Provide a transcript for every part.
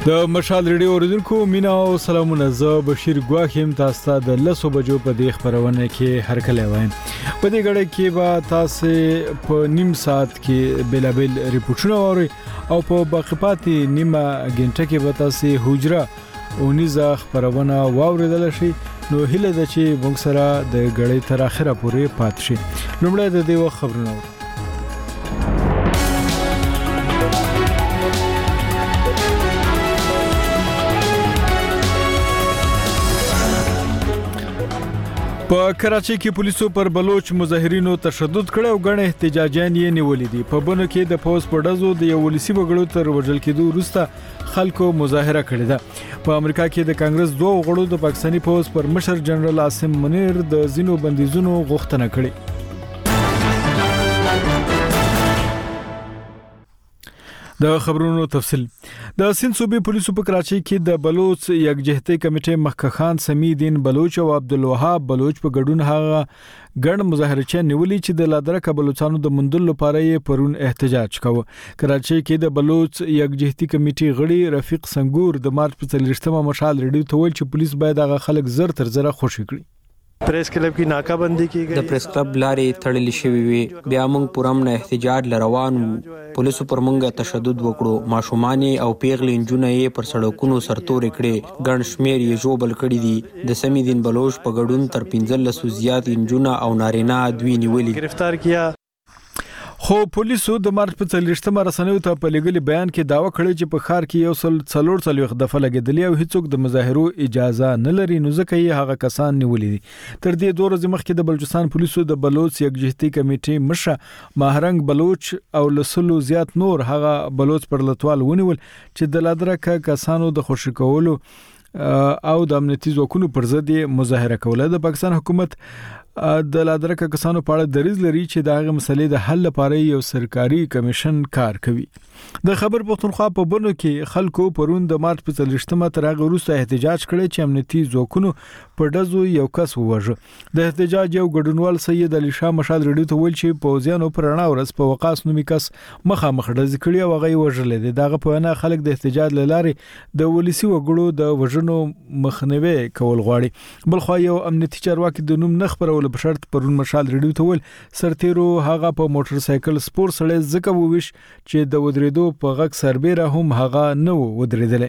د مشال ریډیو اوریدونکو مینا او سلامونه. زه بشیر ګواخیم تاسو ته د 10 بجو په دې خبرونه کې هرکلی وایم. په دې غړې کې به تاسو په نیم ساعت کې بلابل ریپورتونه اورئ او په باقی پاتې نیمه غنټه کې به تاسو حجره او نيزه خبرونه واوریدل شي. نو هله د چې موږ سره د غړې تر اخره پورې پات شي. لومړی د دې وخت خبرونه په کراچۍ کې پولیسو پر بلوچ مظاهرینو تشدد کړ او غن احتجاجیان یې نیولې دي. په بنو کې د پوز په ډزو د یو ولسی وګړو تر وژل کېدو وروسته خلکو مظاهره کړې ده. په امریکا کې د کانګرس دوه غړو د پاکستاني پوز پر مشر جنرال عاصم منیر د زینو بندیزونو غوښتنه کړې. د خبرونو تفصیل. د سند صوبې پولیسو په کراچۍ کې د بلوچ یکجهتي کمیټې مخکخان سمی الدین بلوچ او عبدالوهاب بلوچ په ګډون هغه ګڼ مظاهرچیان نیولې چې د لادرکه بلوچستانو د مندل لپاره یې پرون احتجاج کاوه. کراچۍ کې د بلوچ یکجهتي کمیټې غړي رفیق سنگور د مارچ په 30مه مشال ریډیو ته ویل چې پولیس باید هغه خلک زر تر زره خوشي کړي. پریس کلب کی ناکابندی کی گئی. د پریس کلب لارې تړلې شوې وي. بیا موږ پرامن احتجاج لروان وو. پولیسو پر موږ تشدد وکړو. ماشومان او پیغلې انجونه یې پر سړکونو سرتورې کړې. ګڼ شمیر یې جوبل کړي دي. د سمی الدین بلوچ په ګډون تر 15 زیات انجونه او نارینه دوی نیولې. گرفتار کیا. خو پولیسو د مارچ په 30مه رسنیو ته په لګلي بیان کې داوا کړی چې په ښار کې یو څلور دفعه لګیدلی او هیڅوک د مظاهرو اجازه نه لري. نو ځکه یې هغه کسان نیولې دي. تر دې 2 ورځې مخکې د بلوچستان پولیسو د بلوچ یکجهتي کمیټې مشر ماهرنګ بلوچ او لسلو زیات نور هغه بلوچ پر لټوال ونیول چې د لادرکه کسانو د خوشی کولو او د امنیتي ځواکونو پر ضد مظاهره کوله. د پاکستان حکومت د لادرکه کسانو په اړه دریځ لري چې د هغه مسلې د حل لپاره یو سرکاري کمیشن کار کوي. د خبر پښتونخوا په بنو کې خلکو پرون د مارچ په 30مه تر هغه وروسته احتجاج کړی چې امنیتي ځواکونو په ډزو یو کس ووژه. د احتجاج یو ګډونوال سید علي شاه مشال ریډیو ته ویل چې پوزیانو پر رڼا ورځ په وقاص نومي کس مخامخ ډز کړی او هغه وژل دي. دغه په وینا خلک د احتجاج لارې د ولسی وګړو د وژنو مخنیوي کول غواړي. بلخو یو امنیتي چارواکي د نوم نخبر ول بشرط پرون مشال ریډیو ته ول سرتیرو هغه په موټر سایکل سپور سړی زکه وویش چې د ودریدو په غک سربېره هم هغه نه ودریدل.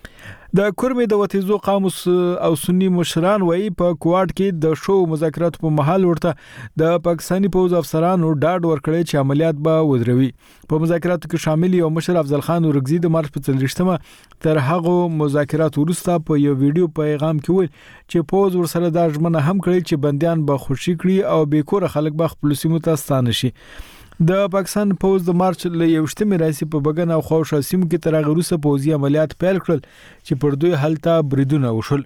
د کورمې د وتیزو قاموس او سنی مشران وایي په کوارټ کې د شو مذاکرات په محل ورته د پاکستاني پوز افسرانو ډاډ ورکړی چې عملیات به ودروي. په مذاکراتو کې شامل یو مشر افضل خان ورغزي د مارچ په 30مه تر هغه مذاکرات وروسته په یو ویډیو پیغام کې ویل چې پوز ورسره د ژمنه هم کړی چې بنديان به خوشي کړي او بیکوره خلک به خپل سیمو ته ستانه شي. د پاکستان پوز د مارچ ل 1مه راځي په بګن او خوشا سیمو کې تر هغه وروسته پوزي عملیات پیل کړل چې پر دوی حالت بریدونه وشول.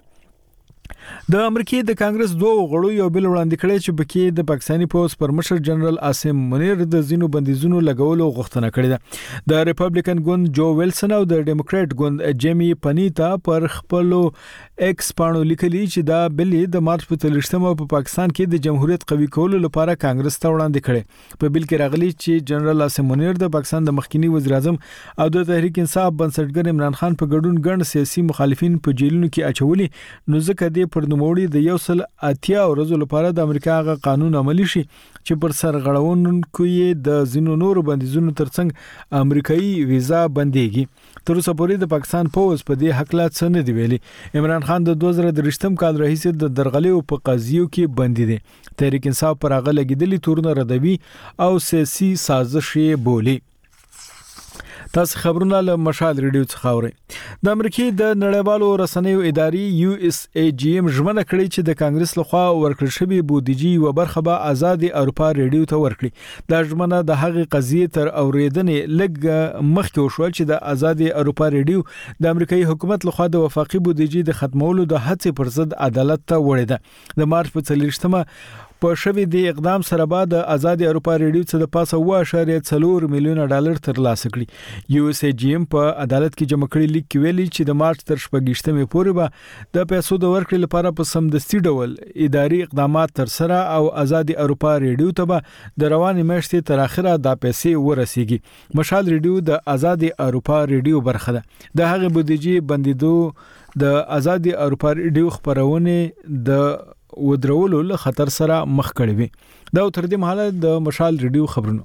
د امریکای د کانګرس دوه غړو یو بل وړاندې کړی چې بکې د پاکستاني پوز پر مشر جنرال عاصم منیر د زینو بندیزونو لګولو غوښتنه کړې ده. د ریپبلیکن ګوند جو ویلسن او د ډیموکرات ګوند جیمی پنیتا پر خپل ایکس پاڼو لیکلي چې دا بل د مارچ په 30مه په پاکستان کې د جمهوریت قوي کولو لپاره کانګرس ته وړاندې کړي. په بل کې راغلي چې جنرال عاصم منیر د پاکستان د مخکنی وزیر اعظم او د تحریک انصاف بنسټګر عمران خان په ګډون ګڼ سیاسي مخالفین په جیلونو کې اچولي. نو ځکه د پر نوموړي د 180 ورځې لپاره د امریکا غا قانون عملی شي چې پر سرغړونکو یې د زینو نور بندیزونو ترڅنګ امریکایي ویزا بنديږي. تر اوسه پورې د پاکستان پوز په دې حق لا څه نه دی ویلي. عمران خان د 2023 کال راهیسې د درغلیو په قضیو کې بندي دي. تحریک انصاف پر هغه لګیدلي تورونه ردوي او سیاسي سازش یې بولي. تاسو خبرونه له مشال ریډیو څخه اورئ. د امریکای د نړیوالو رسنیو ادارې USAGM ژمنه کړې چې د کانګرس لخوا ورکړل شوی بودیجې و برخه به آزاد اروپا ریډیو ته ورکړي. دا ژمنه د هغه قضیې تر اوریدنې لږ مخکې وشو چې د آزاد اروپا ریډیو د امریکایي حکومت لخوا د وفاقي بودیجې د ختمولو د هڅې پر ضد عدالت ته وړي ده. د مارچ په 30مه په شوی دی اقدام سره بعد د آزاد اروپا ریډیو څخه د پاسه 1.4 میلیون ډالر ترلاسه کړي. یو اس جی ایم په عدالت کې جمع کړي لیک کې ویلي چې د مارچ تر 28مې پورې به د پیسو د ورکړې لپاره په سمدستي ډول اداري اقدامات تر سره او آزاد اروپا ریډیو ته به د روانې میاشتې تر اخره د پیسې ورسیږي. مشال ریډیو د آزاد اروپا ریډیو برخه ده. د هغه بودیجې بندیدو د آزاد اروپا ریډیو خبرونه د ودرولو له خطر سره مخ کړي وي. دا تر دې مهاله د مشال ریډیو خبرونه.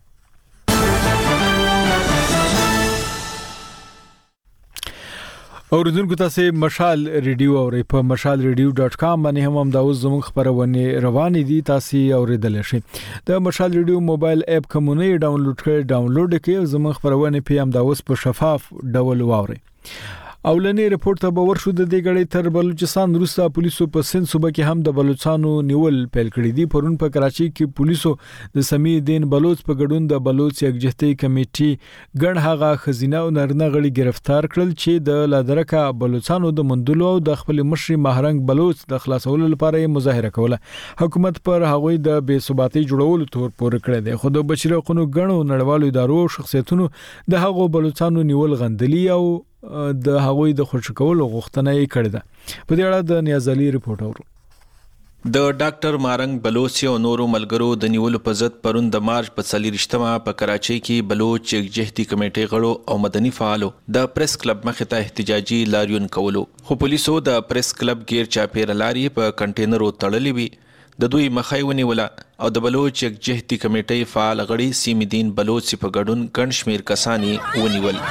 اوریدونکو تاسو مشال ریډیو او په mashalradio.com باندې هم دا اوس زموږ خبرونه روانې دي، تاسو اوریدل شئ. د مشال ریډیو موبایل اپ کومونه ډاونلوډ کړئ، زموږ خبرونه په هم دا اوس په شفاف ډول واورئ. اولنی رپورت ته باور شو د دې غړي تر بلوچستان روستا پولیسو په سند صوبه کې هم د بلوچستانو نیول پیل کړی دی. پرون په کراچي کې پولیسو د سمی الدین بلوچ په ګډون د بلوچ یکجهتي کمیټې ګڼ هغه خزینه او نرنه غړي گرفتار کړل چې د لادرکا بلوچستانو د مندلو او د خپل مشر مهرنګ بلوچ د خلاصولو لپاره مظاهره کوله. حکومت پر هغوی د بې ثباتۍ جوړولو تور پورې کړی دی، خو د بشري حقوقو ګڼو نړیوالو ادارو او شخصیتونو د هغو بلوچستانو نیول غندلي او د هغوی د خوشی کولو غوښتنه یې کړې ده. په دې اړه د نیاز علي رپورټ اورو. د ډاکټر مارنګ بلوچ او نورو ملګرو د نیولو په ضد پرون د مارچ په 24مه په کراچۍ کې بلوچ یکجهتي کمیټې غړو او مدني فعالو د پریس کلب مخې ته احتجاجي لاریون کولو، خو پولیسو د پریس کلب غیر چاپیر لاري په کنټینرو تړلې وي. د دوی مخای ونیوله او د بلوچ یکجهتي کمیټې فعال غړي سیم الدین بلوچ په ګډون ګڼ شمیر کسانی ونیول.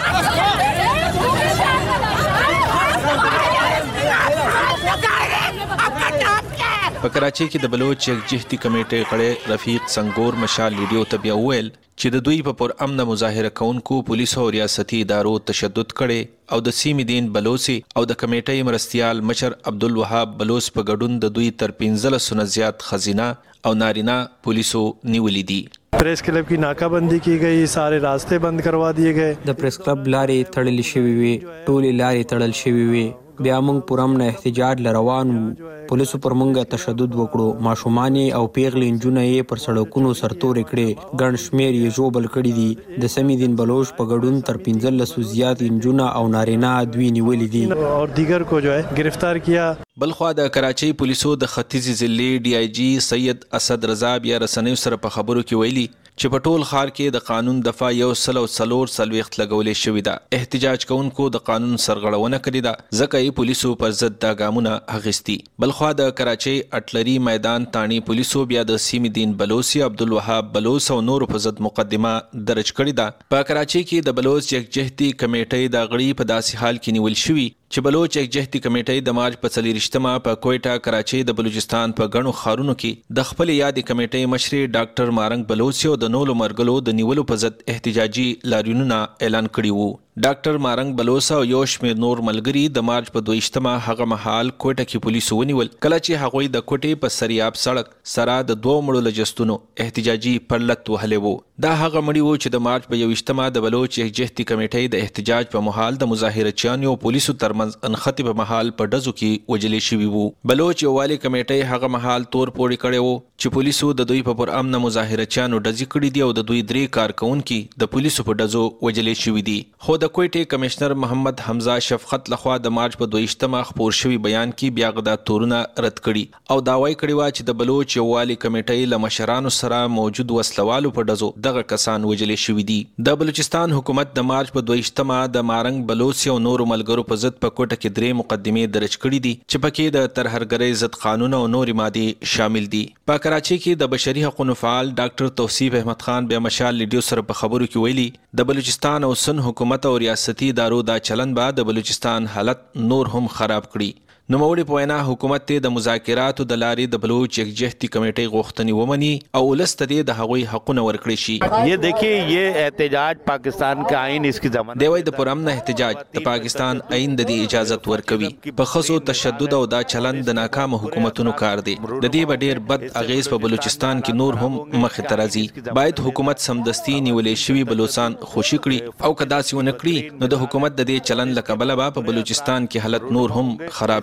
په کراچۍ کې د بلوچ یکجهتي کمیټې غړي رفیق سنگور مشال ریډیو ته بیا ویل چې د دوی په پر امن مظاهره کونکو پولیسو او ریاستي ادارو تشدد کړي او د سیم الدین بلوچ او د کمیټې مرستيال مشر عبدالوهاب بلوچ په ګډون د دوی تر 15 زیات خزینه او نارینه پولیسو نیولې دي. Press club की नाकाबंदी की गई, सारे रास्ते बंद करवा दिए गए. د پریس کلب لارې تړل شوې وي، ټولې لارې تړل شوې وي. بیا موږ پرم نه احتجاج لروان وو، پولیسو پر موږ تشدد وکړو، ماشومان او پیغلې انجونه یې پر سړکونو سرتورې کړې، ګڼ شمیر یې ژوبل کړي دي. د سمی الدین بلوچ په ګډون تر 15 زیات انجونه او نارینه دوی نیولې دي اور دیگر کو جو ہے گرفتار کیا. بلخوا د کراچۍ پولیسو د ختیځ ضلع ډي آی جی سید اسد رضا بیا رسنیو سره په خبرو کې ویلي چې په ټول ښار کې د قانون دفعه 140 لګولې شوې ده. احتجاج کوونکو د قانون سرغړونه کړې ده، ځکه یې پولیسو پر ضد د ګامونه اخیستي. بلخوا د کراچۍ اټلري میدان تانی پولیسو بیا د سیم الدین بلوچ، عبدالوهاب بلوچ او نورو په ضد مقدمه درج کړې ده. په کراچۍ کې د بلوچ یکجهتي کمیټې د غړي په داسې حال کې نیول شوي چې بلوچ یکجهتي کمیټې د مارچ په 24مه په کوټه کراچۍ د بلوچستان په غنو خارونو کې د خپل یادې کمیټې مشر ډاکټر مارنګ بلوچ او د نولو مرګلو د نیولو په ضد احتجاجي لاریونونه اعلان کړي وو. ډاکټر مارنګ بلوچ او یو شمېر نور ملګري د مارچ په 22مه هغه مهال کوټه کې پولیسو ونیول، کله چې هغوی د کوټې په سریاب سړک سره د دوه مړو لجستونو احتجاجي پرلط وهلې وو. دا هغه مړي وو چې د مارچ په 21مه د بلوچ یکجهتي کمیټې د احتجاج په مهال د مظاهرچیانو او پولیسو ترمنځ انختی په مهال په ډزو کې وجلې شوي وو. بلوچ یووالي کمیټې هغه مهال تور پوړی کړی وو چې پولیسو د دوی په پر امن مظاهرچیانو ډزې کړې دي او د دوی 3 کارکونکو د پولیسو په ډزو وجلې شوي دي. خو د کوټې کمشنر محمد حمزه شفقت لخوا د مارچ په 22مه خبر شوی بیان کې بیا غدا تورونه رد کړي او داوای کړی و چې د بلوچ یووالي کمیټې له مشرانو سره موجود وسلوالو په ډزو دغه کسان وجلې شوي دي. د بلوچستان حکومت د مارچ په 22مه د مارنګ بلوچ او نورو ملګرو په ضد په کوټه کې 3 مقدمې درج کړي دي چې پکې د ترهګرۍ ضد قانون او نورې مادې شامل دي. په کراچۍ کې د بشري حقوقو فعال ډاکټر توصیف احمد خان بیا مشال لیډیو سره په خبرو کې ویلي د بلوچستان او سن حکومت او ریاستي ادارو دا چلن به د بلوچستان حالت نور هم خراب کړي. نوموړي په وینا حکومت ته د مذاکراتو د لارې د بلوچ یکجهتي کمیټې غوښتنې ومني او ولست د هغوی حقونه ورکړي شي. یہ دیکھیے یہ احتجاج پاکستان کا آئین اس کی ضمانت دی وای د پرامن احتجاج د پاکستان آئین د دې اجازت ورکوي. په خصو تشدد او دا چلن د ناکام حکومتونو کار دی. د دې ډیر بد اغیز په بلوچستان کې نور هم مخې ته راځي. باید حکومت سمدستي نیولې شوی بلوچستان خوشي کړي او کدا سیونه کړي نو د حکومت د دې چلن لکبله په بلوچستان کې حالت نور هم خراب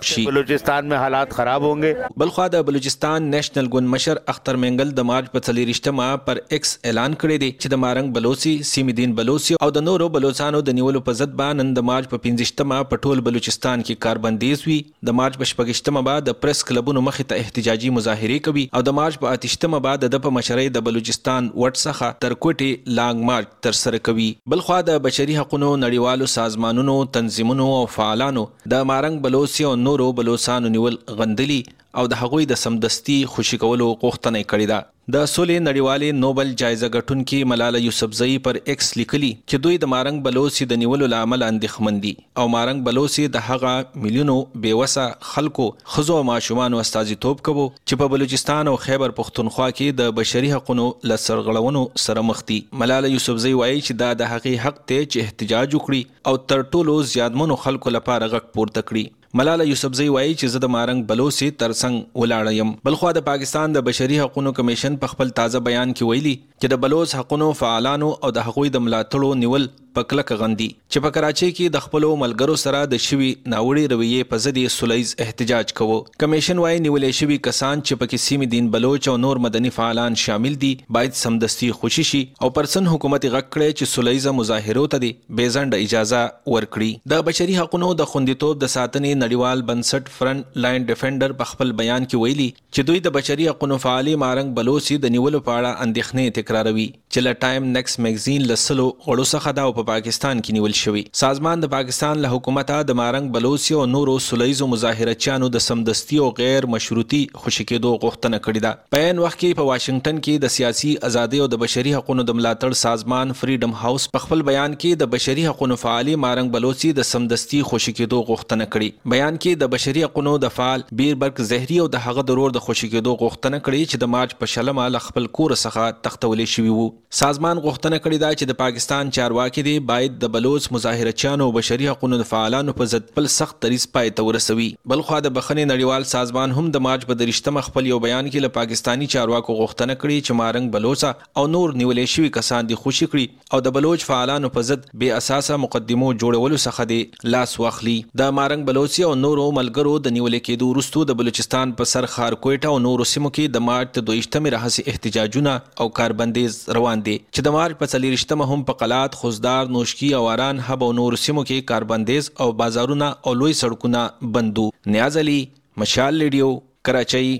شي. بلوچستان में हालात खराब होंगे. بلخوا د بلوچستان نېشنل ګوند مشر اختر مینګل د مارچ په 24 پر ایکس اعلان کړی دی چې د مارنګ بلوچي، سیمدین بلوچي او د نورو بلوچستانو د نیولو په ضد باندې نن د مارچ په 15 په ټول بلوچستان کې کاربندیز وي. د مارچ په 14 بعد د پریس کلبونو مخې ته احتجاجي مظاهره کوي او د مارچ په 28 بعد د په مشرۍ د بلوچستان وټ څخه تر کوټي لانګ مارچ تر سره کوي. بلخوا د بشري حقوقو نړیوالو سازمانونو، تنظیمونو او فعالانو د مارنګ بلوچي او نورو بلوچستانو نیول غندلي او د هغوی د سمدستي خوشي کولو غوښتنه کړې ده. د سولې نړیوالې نوبل جایزه ګټونکې ملاله یوسفزۍ پر ایکس لیکلي چې دوی د مارنګ بلوچي د نیولو لامل اندېښمن دي او مارنګ بلوچي د هغه میلیونو بیوسه خلکو، ښځو او ماشومانو استازیتوب کوي چې په بلوچستان او خیبر پختونخوا کې د بشري حقوقو له سرغړونو سره مخ دي. ملاله یوسفزۍ وایي چې دا د هغې حق دی چې احتجاج وکړي او تر ټولو زیاتمنو خلکو لپاره غږ پورته کړي. ملاله یوسفزۍ وایي چې زه د مارنګ بلوچي ترڅنګ ولاړه یم. بلخوا د پاکستان د بشري حقوقو کمیشن په خپل تازه بیان کې ویلي چې د بلوچ حقوقو فعالانو او د هغوی د ملاتړو نیول په کلکه غندي چې په کراچۍ کې د خپلو ملګرو سره د شوي ناوړي رویې په ضد سولیز احتجاج کوو. کمیشن وايي نیولې شوي کسان چې پکې سیمدین بلوچ او نور مدني فعالان شامل دي باید سمدستي خوشي شي او پرسن حکومت غږ کړي چې سولیزه مظاهرو ته دي بېځنډه اجازه ورکړي. د بشري حقوقو د خوندیتوب د ساتنې نړیوال بنسټ فرنٹ لاین ډیفندر په خپل بیان کې ویلي چې دوی د بشري حقوقو فعالي مارنګ بلوچي د نیولو په اړه اندېښنې تکراروي چې له ټایم نیکس میگزین لسلو غړو څخه دا په پاکستان کې نیول شوی. سازمان د پاکستان له حکومت د مارنګ بلوچي او نورو سولیزو مظاهرچیانو د سمدستي او غیر مشروطي خوشي کېدو غوښتنه کړې ده. په عین وخت کې په واشنگټن کې د سیاسي ازادي او د بشري حقوقو د ملاتړ سازمان فریډم هاوس په خپل بیان کې د بشري حقوقو فعالي مارنګ بلوچي د سمدستي خوشي کېدو غوښتنه کړې. بیان کې د بشري حقوقو د فعال بیربرګ زهري او د هغه ضرور د خوشي کېدو غوښتنه کړې چې د مارچ په شلمه ل خپل کور څخه تختولې شوی وو. سازمان غوښتنه کړې ده چې د پاکستان چارواکي دي باید د بلوچ مظاهرچیانو او بشري حقوقو د فعالانو په ضد بل سخت دریځ پای ته ورسوي. بلخوا د بخښنې نړیوال سازمان هم د مارچ په 23 خپل یو بیان کې له پاکستانی چارواکو غوښتنه کړې چې مارنګ بلوچا او نور نیولې شوي کسان دي خوشي کړي او د بلوچ فعالانو په ضد بې اساسه مقدمو جوړولو څخه دي لاس واخلي. د مارنګ بلوچي او نورو ملګرو د نیولې کېدو وروسته د بلوچستان په سر ښار کوټه او نورو سیمو کې د مارچ 22 راهیسې احتجاجونه او کاربندیز روان دي چې د مارچ په 24 هم په قلات، خوزدار، نوشکی او اران هب او نورو سیمو کې کاربندیز او بازارونه او لوی سړکونه بندو. نیاز علي، مشال ریډیو، کراچۍ.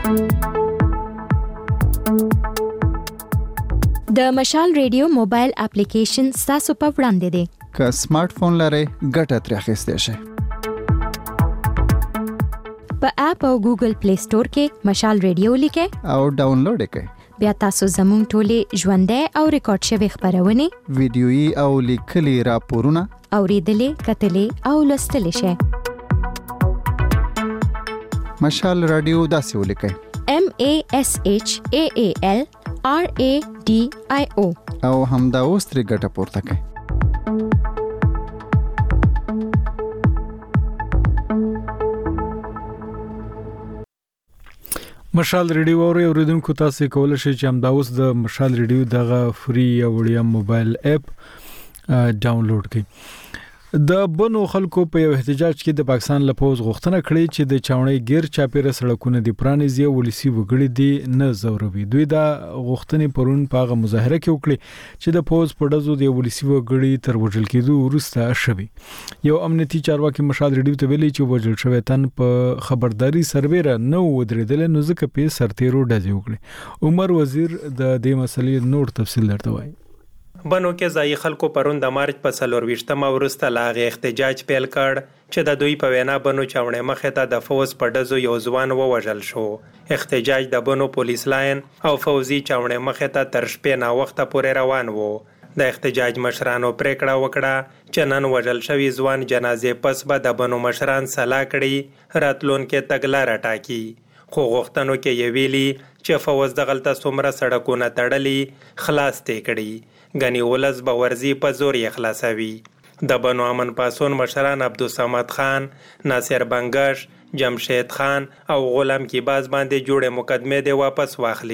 د مشال ریډیو موبایل اپلیکیشن تاسو په وړاندې دی. که سمارټ فون لرئ ګټه ترې اخیستی شئ. په اپ او ګوګل پلی سٹور کې مشال ریډیو لیکئ او ډاونلوډ یې کړئ. بیا تاسو زموږ ټولې ژوندۍ او ریکارډ شوي خپرونې، ویډیويي او لیکلي راپورونه اوریدلې، کتلې او لوستلی شئ. مشال رادیو داسې ولیکئ: MASHAALRADIO او همدا اوس ترې ګټه پورته کړئ. مشال ریډیو اوریدونکو تاسو کولای شئ چې همدا اوس د مشال ریډیو دغه فری او وړیا موبایل اپ ډاونلوډ کړئ. د بنو خلکو په یو احتجاج کې د پاکستان له پوز غوښتنه کړې چې د چاونۍ غیر چاپیره سړکونه د پرانیزي ولسی وګړي دي نه زوروي. دوی دا غوښتنې پرون په مظاهره کې وکړي چې د پوز په ډزو د ولسی وګړي تر وژل کېدو وروسته شوي. یو امنیتي چارواکي مشال ریډیو ته ویلي چې وژل شوی تن په خبرداري سربېره نه ودرېدل، نو ځکه په سرتیرو ډزې وکړي. عمر وزیر د دې مسلې نور تفصیل درته وایي. بنو کې ځایي خلکو پرون د مارچ په 24 وروسته لاغه احتجاج پیل کړ چې د دوی په وینا بنو چاونې مخې ته د فوز په ډزو یو ځوان ووژل شو. احتجاج د بنو پولیس لاین او فوزي چاونې مخې ته تر شپې نا وخته پورې روان وو. د احتجاج مشرانو پریکړه وکړه چې نن وژل شوی ځوان جنازې پس به د بنو مشران سلا کړي، راتلونکي تګلاره ټاکي. خو غوښتنو کې یې ویلي چې فوز دغلته څومره سړکونه تړلي خلاص تی کړي، غنی ولز به ورزي په زور یې خلاصوي. د بنو امن پاسون مشران عبدالصمد خان، ناصر بنگش، جمشید خان او غلام کی باز باندې جوړه مقدمه دی واپس واخلي.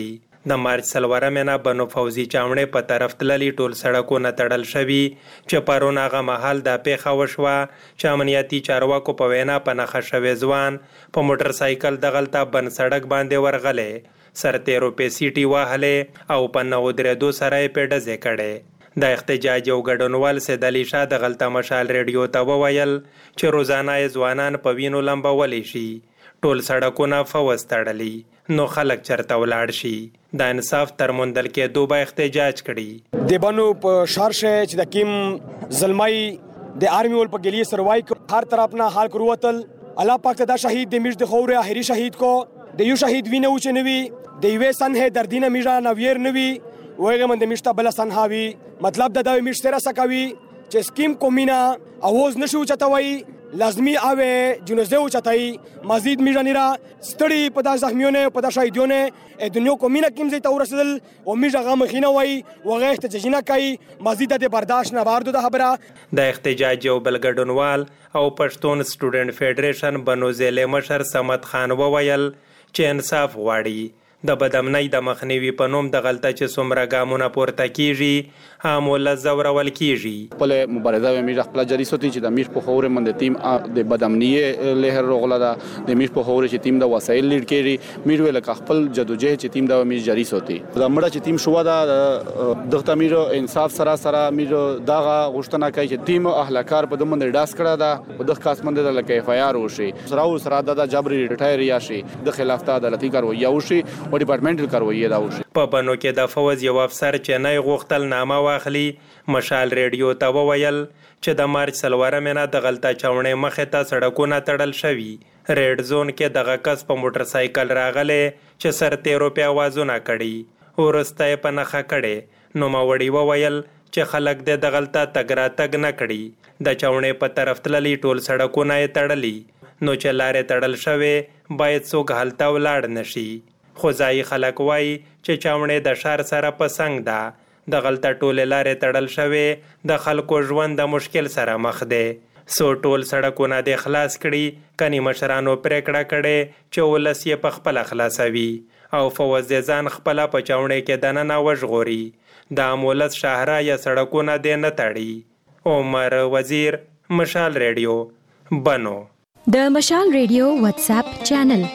د مارچ سلورمه نه بنو فوزي چاونې په طرف تللي ټول سړکونه تړل شوي چې پرون هغه مهال دا پیښه وشوه چې امنیتي چارواکو په وینا په نښه شوی ځوان په موټر سایکل دغلته بند سړک باندې ورغلی سرتیرو په سیټي واهلې او په 9 سره یې په ډزې کړې د احتجاج یو ګډونوال سید علي شاه د غلطه مشال ریډیو ته وویل چې روزانه ځوانان په وینو لمبولی شي ټول سړکونه فوز تړلي نو خلک چرته ولاړ شي د انصاف تر موندل کېدو به احتجاج کړي د بنو په شهر شه چې د کیم ظلمای د آرمی ول په ګلی سروای هر طرف نه حال کروتل الله پاک ته دا شهید د میش د خوره اخري شهید کو د یو شهید وینه و چې نوي د یوې سن هه دردینه میرا نویر نوي وایغه من د میشته بل سن هاوي مطلب د میش سره سکوي چې سکیم کومینا اواز نشو چتوي لازمی اوه جنازه او چتای مزید میرانیرا ستړي په داس زخمیونه په داس شهیدونه دنیا کومینا کیم زی تور رسل او میجا غم خینه وای وغه احتجاجنا کوي مزید د برداشت نه واردو د خبره د احتجاج یو بلګډونوال او پښتون سټوډنټ فدریشن بنو ضلع مشر صمد خان وویل چې انصاف غواړي د بدامنۍ د مخنیوي په نوم د غلطه چې څومره ګامونه پورته کیږي هم لزورول کیږي خپل مبارزه و میرا خپل جری سوتی چې د میش په خوره من د تیم د بدامنۍ له رغلا د میش په خوره چې تیم د وسایل لیډ کړي میرو له خپل جدوجہد چې تیم د میش جری سوتی د مړه چې تیم شو دا دغه میرو انصاف سره میرو دغه غوښتنه کوي چې تیم اهلکار په دمن ډاس کړه دا په دغه کاس منده د لکه FIR وشي سره د جبري ریټایر یا شي د خلاف ته عدالتي کاروایی وشي او ډپارټمنټل کاروایی دا وشي په بنو کې د فوز یو افسر چې نه غوښتل نامه واخلي مشال ریډیو ته وویل چې د مارچ سلورمه نه د غلطه چاونې مخه ته سړکونه تړل شوي ریډ زون کې دغه کس په موټر سایکل راغله چې سرتیرو په आवाजونه کړي ورسته په نخښه کړي نو ماوړي وویل چې خلک د غلطه تګراتګ نه کړي د چاونې په طرف تللي ټول سړکونه یې تړلي نو چې لارې تړل شوی باید څوک هلته ولاړ نشي خو ځای خلک وای چې چاونې د شهر سره په څنګ ده د غلطه ټولې لارې تړل شوی د خلکو ژوند د مشکل سره مخ دی سو ټول سړکونه د خلاص کړي کني مشرانو پریکړه کړي چې ولس یې په خپل خلاصوي او فوز ځان خپل په چاونې کې دننه وژغوري د مولس شهرا یا سړکونه د نه تړي عمر وزیر مشال ریډیو بنو د مشال ریډیو واتس اپ چینل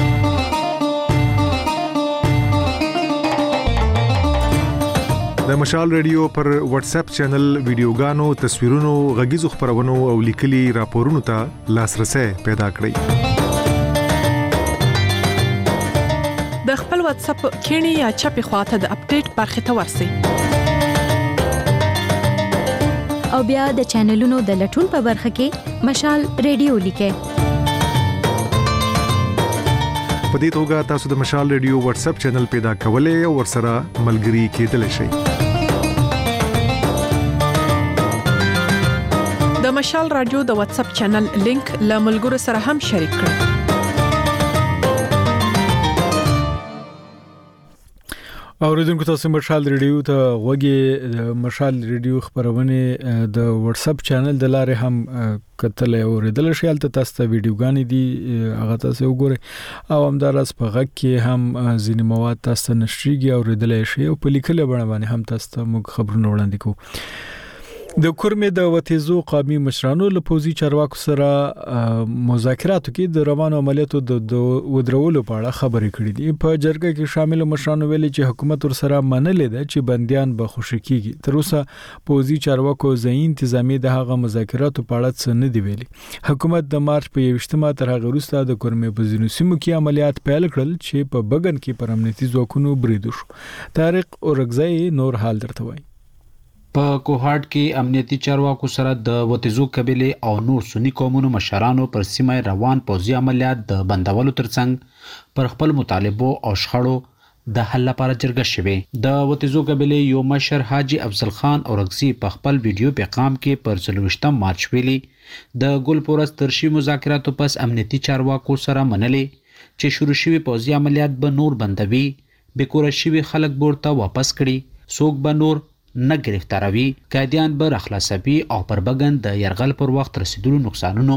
د مشال ریډیو پر واتس اپ چینل ویډیوګانو تصویرونو غږیزو خبرونو او لیکلي راپورونو ته لاسرسي پیدا کړئ د خپل واتس اپ کینی یا چپی خواته د اپډیټ برخه ته ورسی او بیا د چینلونو د لټون په برخه کې مشال ریډیو لیکه په دې توګه تاسو د مشال ریډیو واتس اپ چینل پیدا کولای او ورسره ملګري کېدلی شئ د مشال رادیو د واتس اپ چینل لینک له ملګرو سره هم شریک کړئ اوریدونکو تاسو مشال ریډیو ته غوږی د مشال ریډیو خبرونه د واتس اپ چینل د لارې هم کتل او ریدل شي تل تاسو ته ویډیوګانې دي هغه تاسو وګورئ او همدارس په غږ کې هم ځینې مواد تاسو نشریږي او ریدل شي او په لیکل باندې هم تاسو ته موږ خبرونه وړاندې کوو د کورمې د وتیزو قومي مشرانو له پوزي چارواکو سره مذاکراتو کې د روانو عملیاتو د ودرولو په اړه خبرې کړې دي په جرګه کې شامل مشرانو ویلي چې حکومت ور سره منلې ده چې بنديان به خوشکیږي تر اوسه پوزي چارواکو ځین انتظامی د هغه مذاکراتو په اړه څه نه دی ویلي حکومت د مارچ په 28مه تر هغه وروسته د کورمې په ځینو سیمو کې عملیات پیل کړل چې په بګن کې پر امنیتي ځواکونو بریدو شو طارق اورګزای نور حال درته وایي په کوهاټ کې امنیتي چارواکو سره د وتیزو قبيله او نور سنی قومونو مشرانو پر سیمه روان پوځي عملیات د بندولو ترڅنګ پر خپل مطالبو او شخړو د حل لپاره جرګه شوه د وتیزو قبيله یو مشر حاجی افضل خان اورغزي په خپل ویډیو پیغام کې پر 28 مارچ ویلي د ګلپورس ترشي مذاکراتو پس امنیتي چارواکو سره منلې چې شروع شوی پوځي عملیات به نور بندوي به کور شوی خلک ورته واپس کړي سوق به نور نه گرفتاروي قیدیان به اخلاصوي او پر بګن د يرغل پر وخت رسیدلو نقصانونو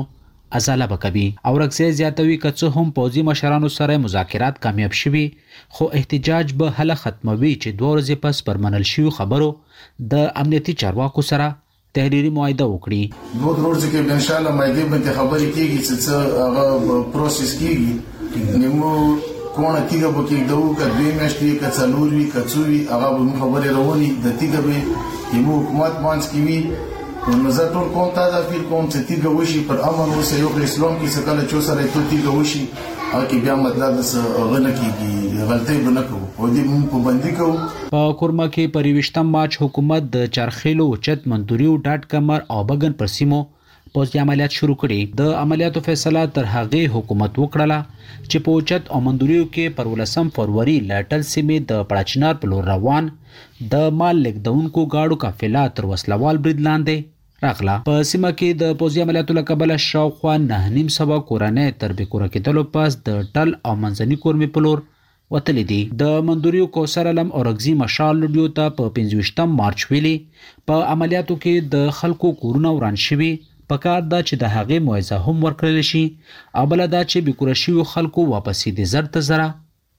ازاله بکوي او رکسي زیاتوي که هم پوځي مشرانو سره مذاکرات کامیاب شوي خو احتجاج به هله ختموي چې 2 ورځې پس پر منل شوی خبرو د امنیتي چارواکو سره تحریری معاهده وکړي. 2 ورځې کې ان شاء الله معاهده باندې خبرې کیږي چې هغه پروسس کیږي نیمو کومه کیږي په کې دغه کډې مشتي کڅلوري کڅوي هغه خبرې رواني د تیګه به یمو حکومت باندې کیوي نو زه ټول کوم ته دا فکر کوم چې تیګه وشي پر امر وسه یو اسلام کې څه کله چې سره ته تیګه وشي او کې بیا مطلب څه غنه کیږي غلطي به نه کوو او دې مونږ په باندې کوو. په کورما کې پریوشتم مارچ حکومت د چرخیلو چت منتوریو ډاټ کمر او بغن پر سیمو پوځي عملیات شروع کړي. د عملیاتو فیصله تر هغه حکومت وکړه چې په چت او منتوریو کې پر 18 فروری لاټل سیمې د پړاچنار په لور روان د مال لیکدونکو گاډو قافله تر وسلوال برید لاندې راغله. په سیمه کې د پوځي عملیاتو لکبله شاوخوا 9.5 کورنۍ تر بیکوره کېدلو پس د ټل او منځني کورمې په لور وتلې دي. د منتوریو کوثر علم او رغزي مشال لډیو ته په 25 مارچ ویلي په عملیاتو کې د خلکو کورونه وران شوي پکار دا چې د هغې موعظه هم ورکړل شي او بل دا چې بیکوره شویو خلکو واپسې د زر ته زره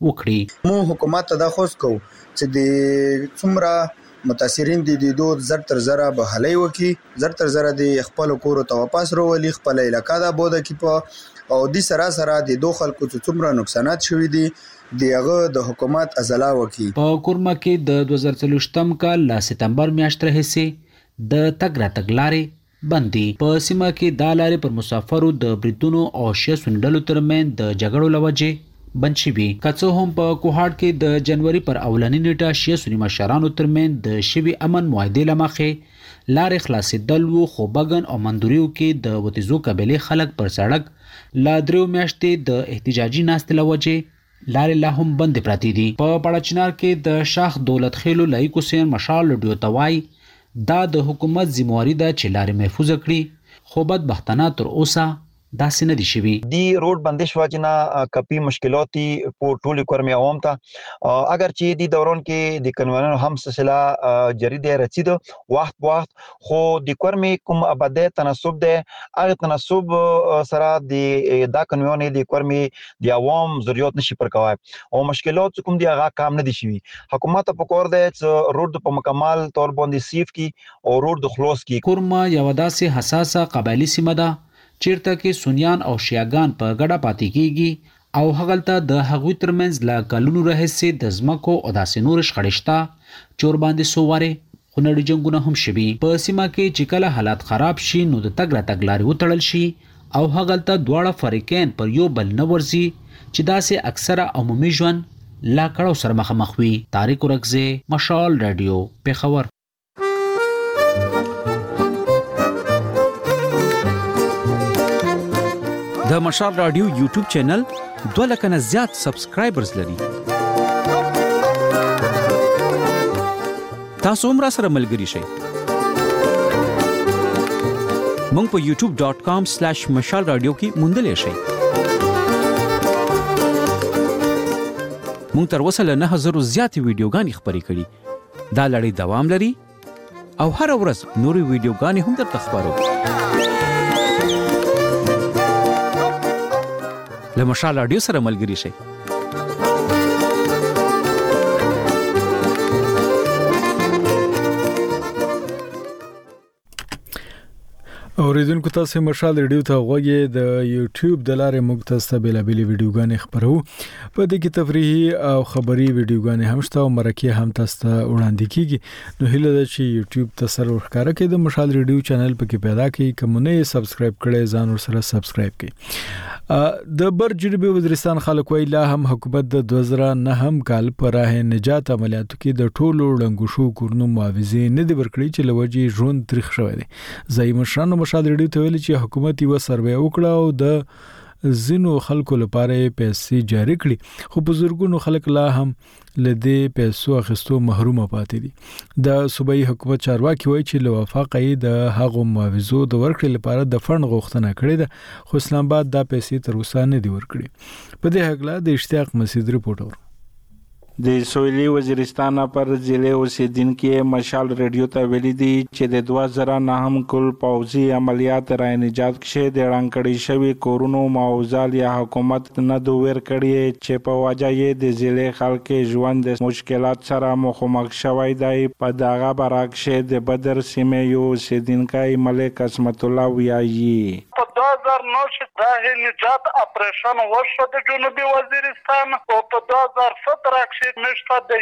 وکړي. مو حکومت ته دا خوښ کو چې د څومره متاثرین دي د دوه زر تر زره به حلي وکي زر تر زره د خپل کور ته واپس وروولي خپل علاقې دا بوده کی په او د سره د دوه خلکو څومره نقصانات شوي دي دغه د حکومت ازلا وکي. په کورما کې د 2023 کال ل سپتمبر میاشتې راهیسې د تګ راتګ لارې بندي. په سیمه کې د لارې پر مسافرو د بریتونو او شیعه سنډلو ترمن د جګړو لوجه بند شوي. که هم په کوهاټ کې د جنوري پر اولنی نیټه شیعه سنی مشرانو ترمن د شوی امن معاهده لمخې لارې خلاصېدل وو خو بغن او منتوریو کې د وتیزو قبیلې خلک پر سړک لا 3 میاشتې د احتجاجي ناستې لوجه لارې لا هم بند پراتی دي. په پړاچنار کې د شاخ دولت خېلو لایق حسین مشال لډیو توای دا د حکومت ذمہواری ده چې لارې محفوظ کړي خو بدبختانه تر اوسه داسې نه دي شوي. دی روډ بندش واجنا کپی مشکلاتی په ټولو کورمي عوام ته اگر چې دی دوران کې د قانونونو هم سلسله جری دی رسید وخت خو د کورمي کوم اباده تناسب ده هغه تناسب سره د دا قانونونه د کورمي د عوام ضرورت نشي پر کوي او مشکلات کوم دی هغه کام نه دي شوي. حکومت په کور ده چې روډ په مکمل تور باندې سیف کی او روډ خلاص کی. کورما یو داسې حساسه قبایلی سیمه ده چیرته کې سنیان او شیعاګان په ګډه پاتې کیږي او هغلته د هغوی ترمنځ لا کلونو راهیسې د ځمکو او داسې نور شخړې شته چور باندې سووارې خو نړۍ جنګونه هم شوي. په سیمه کې چې کله حالات خراب شي نو د تګ راتګ لارې وتړل شي او هغلته دواړه فریقین پر یو بل نه ورځي چې داسې اکثره عمومي ژوند لا کړو سره مخامخ وي. طارق رغزي مشال رادیو پیښور. د مشال رادیو یوټیوب چینل 2 لک نه زیات سبسکرایبرز لري. تاسو هم را سره ملګري شئ. مونږ په youtube.com/mashalradio کې موندلی شئ. مونږ تر اوسه له 9000 زیاتې ویډیوګانې خپرې کړي. دا لړۍ دوام لري او هر ورځ نورې ویډیوګانې هم درته خپرو. له مشال رادیو سره ملګري شئ. اوریدونکو تاسو مشال رادیو ته غوږی د یوټیوب د لارې موږ تاسو ته بیلابېلې ویډیوګانې خبرو. په دې کې تفریحي او خبري ویډیوګانې هم شته او مرکه هم تاسو ته وړاندې کیږي. نو هیله ده چې یوټیوب ته سره ورکاره کې د مشال رادیو چینل پکې پیدا کړئ. کومونه سبسکرایب کړئ ځان ور سره سبسکرایب کړئ. د بر جنوبي وزیرستان خلک ویلا هم حکومت د 2009 کال پر راه نجات عملیاتو کې د ټولو لنګوشو کورنو معاوضه نه دی ورکړي چې لوجي ژوند تاریخ شوی دی. ځای مشرانو مشال رادیو ته ویل چې حکومت یو سروې وکړه او د زینو خلکو لپاره پیسې جاری کړي خو بزرګونو خلک لا هم لدې پیسو اخیستو محروم پاتې دي. د صوبایي حکومت چارواکي وایي چې له وفاقي د هغو معاوضو د ورکړې لپاره د فند غوښتنه کړې ده خو اسلام آباد دا پیسې تر اوسه نه دي ورکړي. په دې هکله د اشتیاق مسعود رپورټ د سویلي وزیرستان پر ضلع اوسیدونکو مشال رادیو ته ویلي دي چې د 2009 کل پوځي عملیات را نجات کې د رانکړی شوی کورونو معاوضه یا حکومت نه دویر کړی چې په وجه یې د ضلع خلک ژوند د مشکلات سره مخامخ شوی دی. په دغه برعکس د بدر سیمه یو اوسیدونکی ملک عصمت الله ویایي په 2009 د نجات اپریشن وشو د جنوبي وزیرستان او په 2017 کې مشته د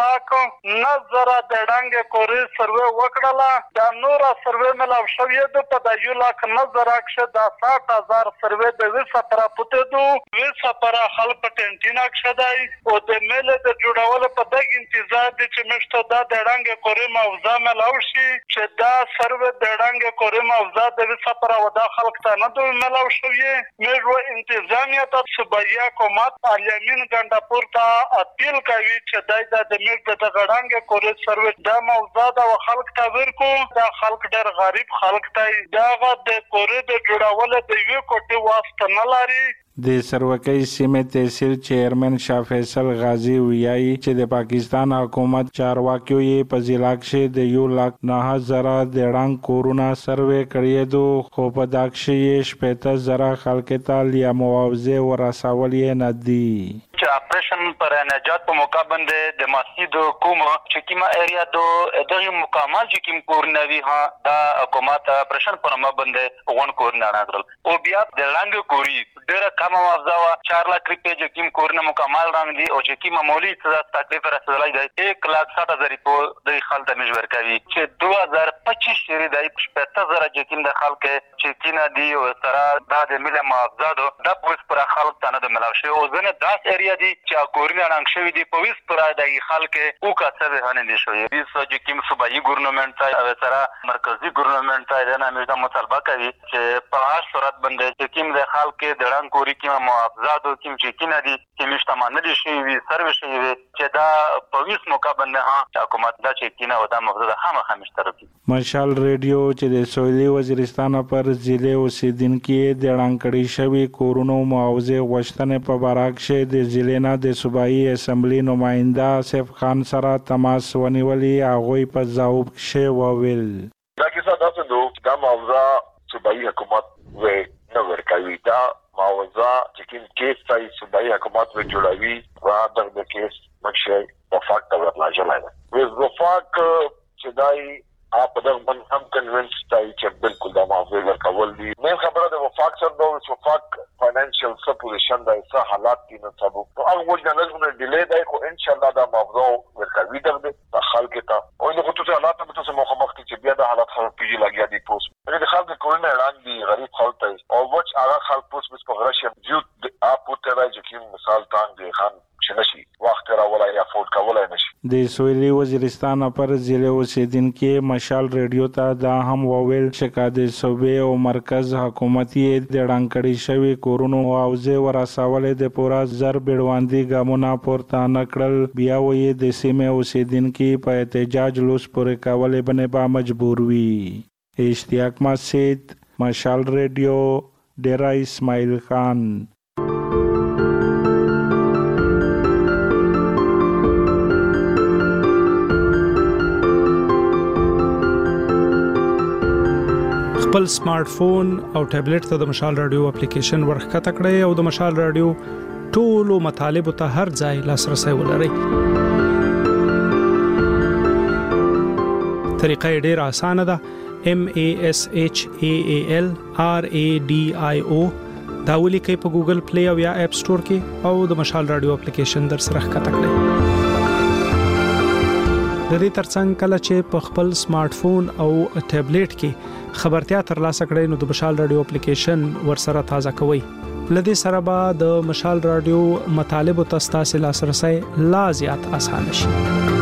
1,00,000 د ډنګ کوري سروې وکړه. د نور سروې ملاو شوې د په د 1,00,000 کې د 60,000 سروې د وسپرا پته دو وسپرا خلک ټینټینا کې دی او د میله د جوړول په دغه انتظار دي چې مشته د ډنګ کوري موضوع ملاو شي چې دا سروې د ډنګ کوري موضوع د وسپرا و د خلک ته نه دوی ملاو شوې. مېرو انتظامیه ته صوبایي حکومت الیمین ګنداپور ته اپیل کوي چې د میرګ د غړانګ کوري سروې د موضوع د خلک ته ورکو. د خلک ډېر غریب خلک ته دا د کوري د جوړول د یو کوټي واسطه نه لري. د سروکۍ سیمه تحصیل چیرمن شاه فیصل غازی ویایي چې د پاکستان حکومت چارواکیو یې په ضلع کې د 1,09,000 د ډنګ کورونه سروې کړی دو خو په دغه کې 70,000 خلک ته لیا معاوضه ورسول یې نه دي. چې اپریشن پر نجات په موقع باندې د مسجد کوم چې کیما ایریا دغه مکمل چې کیم کور نوي ها د حکومت اپریشن پر ما باندې غون کور نه راغل او بیا د لاندې کوري ډېر کم موضوع 4 لک روپے چې کیم کور نه مکمل رانګ دي او چې کیما مولوی څه تکلیف رسولای دی 1,60,000 په د خلک مشور کوي چې 2025 شری دی 70,000 چې کیم د خلک چې کینا دی او سره د ملي معاوضه د پولیس پر خلک ته نه د ملاو شي او ځنه داس ایریا دي چې کورونه رانګ شوی دی په ویس پر د خلک او کا څه نه دي شوی ویس چې کیم صوبایي ګورنمنت ته سره مرکزی ګورنمنت ته د نامې مطالبه کوي چې په هر صورت باندې چې کیم د خلک د رنګ کوري کیم معاوضه کیم چې کینا دي چې مشتمل دي شي وی سرویس شي چې دا په ویس موقع باندې حکومت دا چې کینا و دا موضوع خامخا مشترک مشال ریډیو چې د سویلي وزیرستان پر ضلع اوسیدونکو د رانکړی شوی کورونو معاوضه غوښتنې په برعکس د ضلع نه د صوبایي اسمبلی نماینده آصف خان سره تماس ونیولې هغوی په ځواب کې وویل دا کیسه داسې ده دا معاوضه صوبایي حکومت و نه ورکوي دا معاوضه چې کوم کیس ته صوبایي حکومت و جوړوي و د کیس مخشه وفاق ته ورلاجلای وز وفاق چې دای آپ دغه من هم کنوینس تای چې بالکل دا معاوضه ورکول دي مې خبره د وفاق سره د وفاق فاینانشل سپوزیشن د څه حالات کې نه تابو او وجه نه لازم ډیلی دی خو ان شاء الله دا معاوضه ورکوي د خلک ته او د خصوصي حالات ته څه مخامخ چې بیا د حالات خلک پیږي لګیا دي پوس د خلک کورونه اعلان دي غریب خلک ته او وچ هغه خلک پوس په غرشم جو اپ ته راځي چې مثال تانګ خان شنشي وخت راولای یا فوت کولای نشي. د سویلي وزیرستان پر ضلع اوسیدونکو مشال ریډیو ته دا هم وویل چې د صوبې او مرکز حکومت یې د ډنګړی شوی کورونو معاوضه ورسولې د پورا زر بیړواندي ګامونه پورته نکړل بیا وې د سیمه اوسیدونکو په احتجاج لوس پورې کولې باندې با مجبور وي. اشتیاق مسجد مشال ریډیو ډیرا اسماعیل خان. خپل سمارټ فون او ټابلیټ ته د مشال رادیو اپلیکیشن ورخکته کړئ او د مشال رادیو ټولو مطالبه ته هر ځای لاسرسي ولرئ. طریقه ډیره اسانه ده. MASHAAL RADIO دا ولیکئ په ګوګل پلی او یا اپ سٹور کې او د مشال رادیو اپلیکیشن در سره ښکته کړئ. د دې ترڅنګ کله چې په خپل سمارټ فون او ټابلیټ کې خبرتیا ترلاسه کړئ نو د مشال رادیو اپلیکیشن ورسره تازه کوئ. لدې سره به د مشال رادیو مطالب او تاسو لاسرسي لا زیات اسانه شي.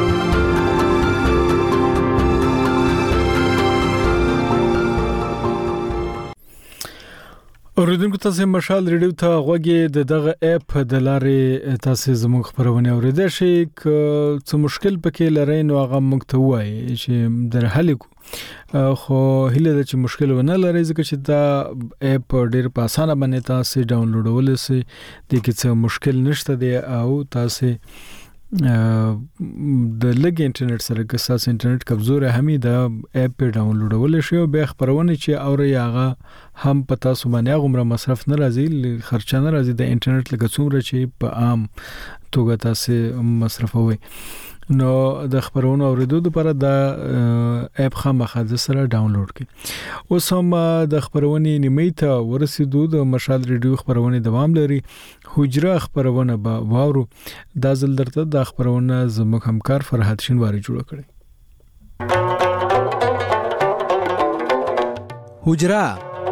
اوریدونکو تاسو مشال ریډیو ته غوږی دغه اپ د لارې تاسو زموږ خبرونه اوریدئ شئ څه مشکل پکې لرئ نو هغه موږ ته وایي چې در حل کو خو هله د چې مشکل ونه لري ځکه چې دا اپ ډیر په اسانه باندې تاسو ډاونلوډول شي د کې څه مشکل نشته دی او تاسو د لګ انټرنیټ سره که تاسو انټرنیټ کمزور همي د اپ په ډاونلوډول شي او به خبرونه چې اوري هغه هم پتا سو باندې غومره مصرف نه راځي خرچه نه راځي د انټرنیټ لګ څومره چې په عام توګه تاسو مصرفوي نو د خبرونو اوریدو لپاره د اپ خامخا د سره ډاونلوډ کړئ. اوس هم د خبرونې نیمه ته ورسېدو د مشال ریډیو خبرونه دوام لري. حجره خبرونه به واورو د ځل درته د خبرونه زموږ همکار فرحت شینواری جوړ کړي. حجره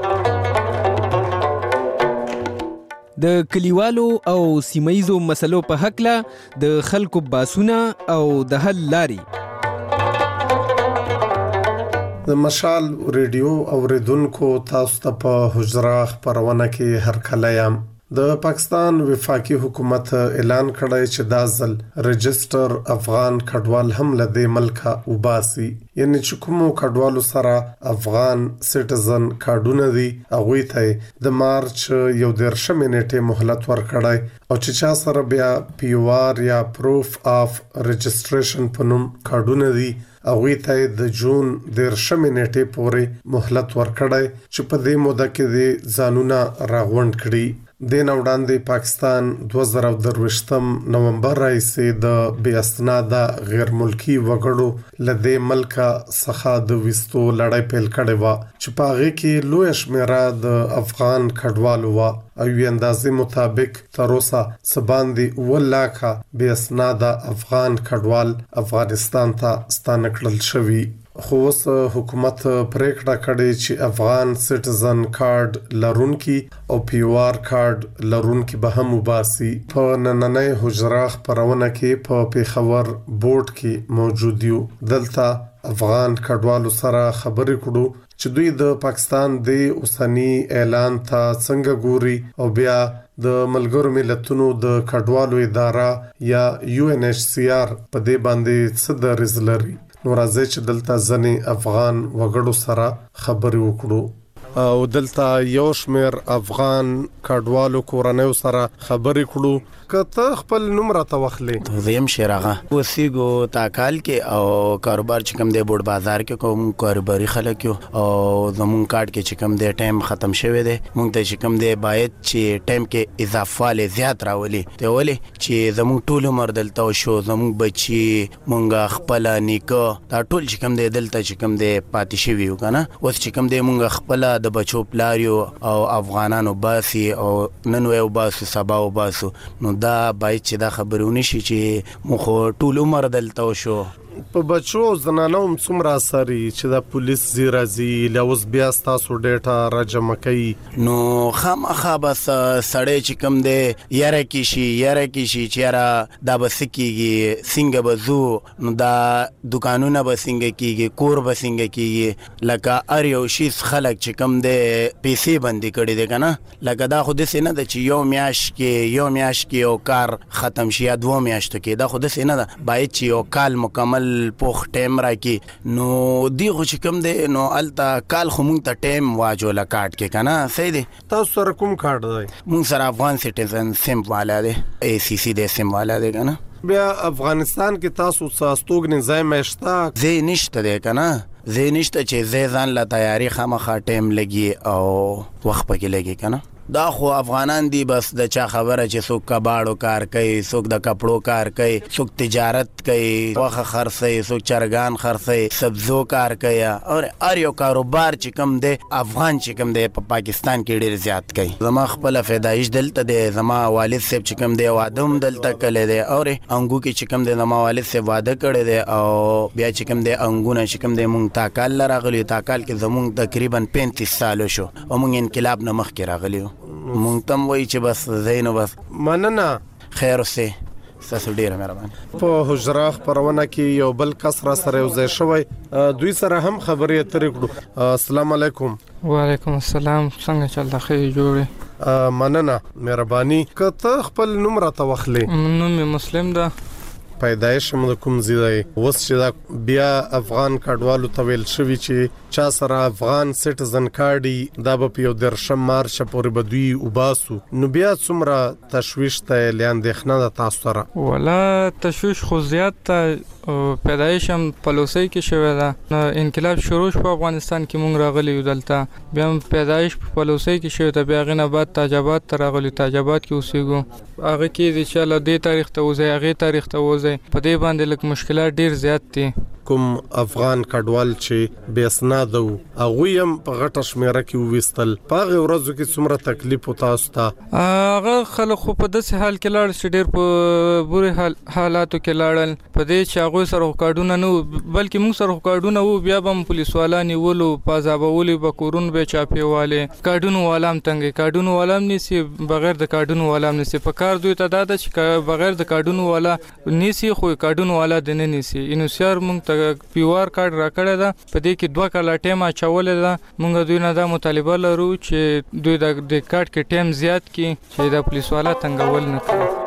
د کلیوالو او سیمایزو مسلو په حق له د خلکو باسونه او د حل لاري. د مشال ریډیو اوریدونکو تاسو ته په حجره خبرونه کې هر کله یم. د پاکستان وفاقي حکومت اعلان کړی چې دا ځل رجستر افغان کډوال هم له دې ملکه وباسي، یعنی چې کومو کډوالو سره افغان سټیزن کارډونه دي هغوی ته د مارچ 11 نیټې مهلت ورکړی او چې چا سره بیا پیوار یا پروف آف رجستریشن په نوم کارډونه دي هغوی ته د جون 13 نیټې پورې مهلت ورکړی چې په دې موده کې د ځانونه راغونډ کړي. د نوډاندې پاکستان 2023 نومبر راځي د بې اسناده غیر ملکی وګړو لدې ملک څخه د وستو لړۍ پیل کړې و چې په هغه کې لوی شمیره د افغان کډوالو و او اندازې مطابق تر اوسه سباندې 1 لک بې اسناده افغان کډوال افغانستان ته ستانه کړل شوی. خو اوس حکومت پریکړه کړې چې افغان سټیزن کارت لرونکي او پیوار کارت لرونکي به هم وباسي. په نننۍ حجره خبرونه کې په پیښور بورډ کې موجود یو. دلته افغان کډوالو سره خبرې کړو چې دوی د پاکستان د اوسنی اعلان ته څنګه ګوري او بیا د ملګرو ملتونو د کډوالو اداره یا UNHCR په دې باندې څه دریځ لري. نو راځي چې دلته ځنې افغان وګړو سره خبرې وکړو او دلته یو شمېر افغان کډوالو کورنیو سره خبرې کړو. کته خپل نوم راته واخلې. ویم شیراغه وسیګو تاکال کې او کاروبار چې کوم دی بورډ بازار کې کوم کاروباري خلک یو او زمون کارت کې چې کوم دی ټایم ختم شوی دی مونږ ته چې کوم دی باید چې ټایم کې اضافه له زیات راولي ته ولې چې زمون ټول عمر دلته شو زمون بچي مونږ خپل نیکه دا ټول چې کوم دی دلته چې کوم دی پاتې شوی یو کنه اوس چې کوم دی مونږ خپل د بچو پلاریو او افغانانو باسي او نن ویو باسو سبا او باسو نو دا باید چې دا خبرونه شي چې مخ ټول عمر دلته شو. په بچو زنانو څومره اثرې چې د پولیس زیرازي لوز بیا تاسو ډیټا راجمع کوي نو خامخا بس سړی چې کوم دی یاره کې شي چې یاره دا بس کېږي څنګه بزو نو دا دکانونه به څنګه کېږي کور به څنګه کېږي لکه ار یو شي خلک چې کوم دی پیسې بندي کړي دي کنه لکه دا خو داسې نه ده چې یو میاشت کې یو کار ختم شي یا 2 میاشتو کې دا خو داسې نه ده باید چې یو کال مکمل پوخ ټیم راکې نو دی خو چې کوم دی نو الته کال خو مونږ ته ټیم واجوله کارت کې کنه صحیح دی. تاسو سره کوم کارت دی؟ مونږ سره افغان سټیزن سیم والا دی ACC د سیم والا دی کنه. بیا افغانستان کې تاسو ساستوګ نظام مشتا زه نشته دی کنه زه نشته چې زه ځان لا تیاری خامخا ټیم لګي او وخت پکې لګي کنه. دا خو افغانان دی بس د چا خبره چې څوک کباړو کار کوي څوک د کپړو کار کوي څوک تجارت کوي واخه خرڅي څوک چرګان خرڅي سبزو کار کوي او هر یو کاروبار چې کم دی افغان چې کم دی په پاکستان کې ډیر زیات کوي. زما خپل فدایش دلته دی زما والد صاحب چې کم دی واده هم دلته کړی دی او انګو کې چې کم دی زما والد صاحب واده کړی دی او بیا چې کم دی انګونه چې کم دی مونږ تاکال راغلی تاکال کې زمونږ تقریبا 35 سال شو او مونږ انقلاب نه مخکې راغلی مونږ تم وای چې بس زینو بس مننه خیر اوسه تاسو ډیره مهرباني. په حجره خبرونه کې یو بل کس را سره یو ځای شوی دوی سره هم خبرې اترې کړو. السلام علیکم. وعلیکم السلام څنګه چل د خیر جوړه مننه مهرباني. کته خپل نوم راته واخلې. نوم مسلم ده پیدایش هم د کوم ځای وس چې دا بیا افغان کډوالو ته ویل شوی چې چا سره افغان سټیزن کارډي دا په یو درشم مارچ پورې بدوی وباسو نو بیا څومره تشویش ته لاندېخنه د تاسو سره ولا تشویش خو زیات ته پیدایش هم پلوسی کې شوی دا انقلاب شروع په افغانستان کې مونږ راغلی یو دلته بیا پیدایش په پلوسی کې شوی ته بیا غنه بعد تاجابات ته راغلی تاجابات کې اوسېګو هغه کې د چاله دې تاریخ ته وځي هغه تاریخ ته وځي په دې باندې لکه مشکلات ډیر زیات دي کوم افغان کډوال چې بے اسناد وو هغه هم په غټه شمیره کې وستل په هغه ورځو کې څومره تکلیف او تاسو ته هغه خلک خو په داسې حال کې لاړ چې ډیر په بوري حالاتو کې لاړل په دې چې هغه سره کارډونه نه بلکې موږ سره کارډونه وو بیا به پولیس والا نیولو پازابولي به کورون به چاپیواله کارډونو والام تنګ کارډونو والام نسی بغیر د کارډونو والام نسی په کار دوی تعداد چې بغیر د کارډونو والا نسی خو کارډونو والا د نه نسی انوسیار موږ پیوار کارت راکړی دا په دې کې 2 کاله ټیم اچولې ده مونږ دوی نه دا مطالبه لرو چې دوی د کارت کې ټیم زیات کړي چې د پولیس والا تنګول نه کوي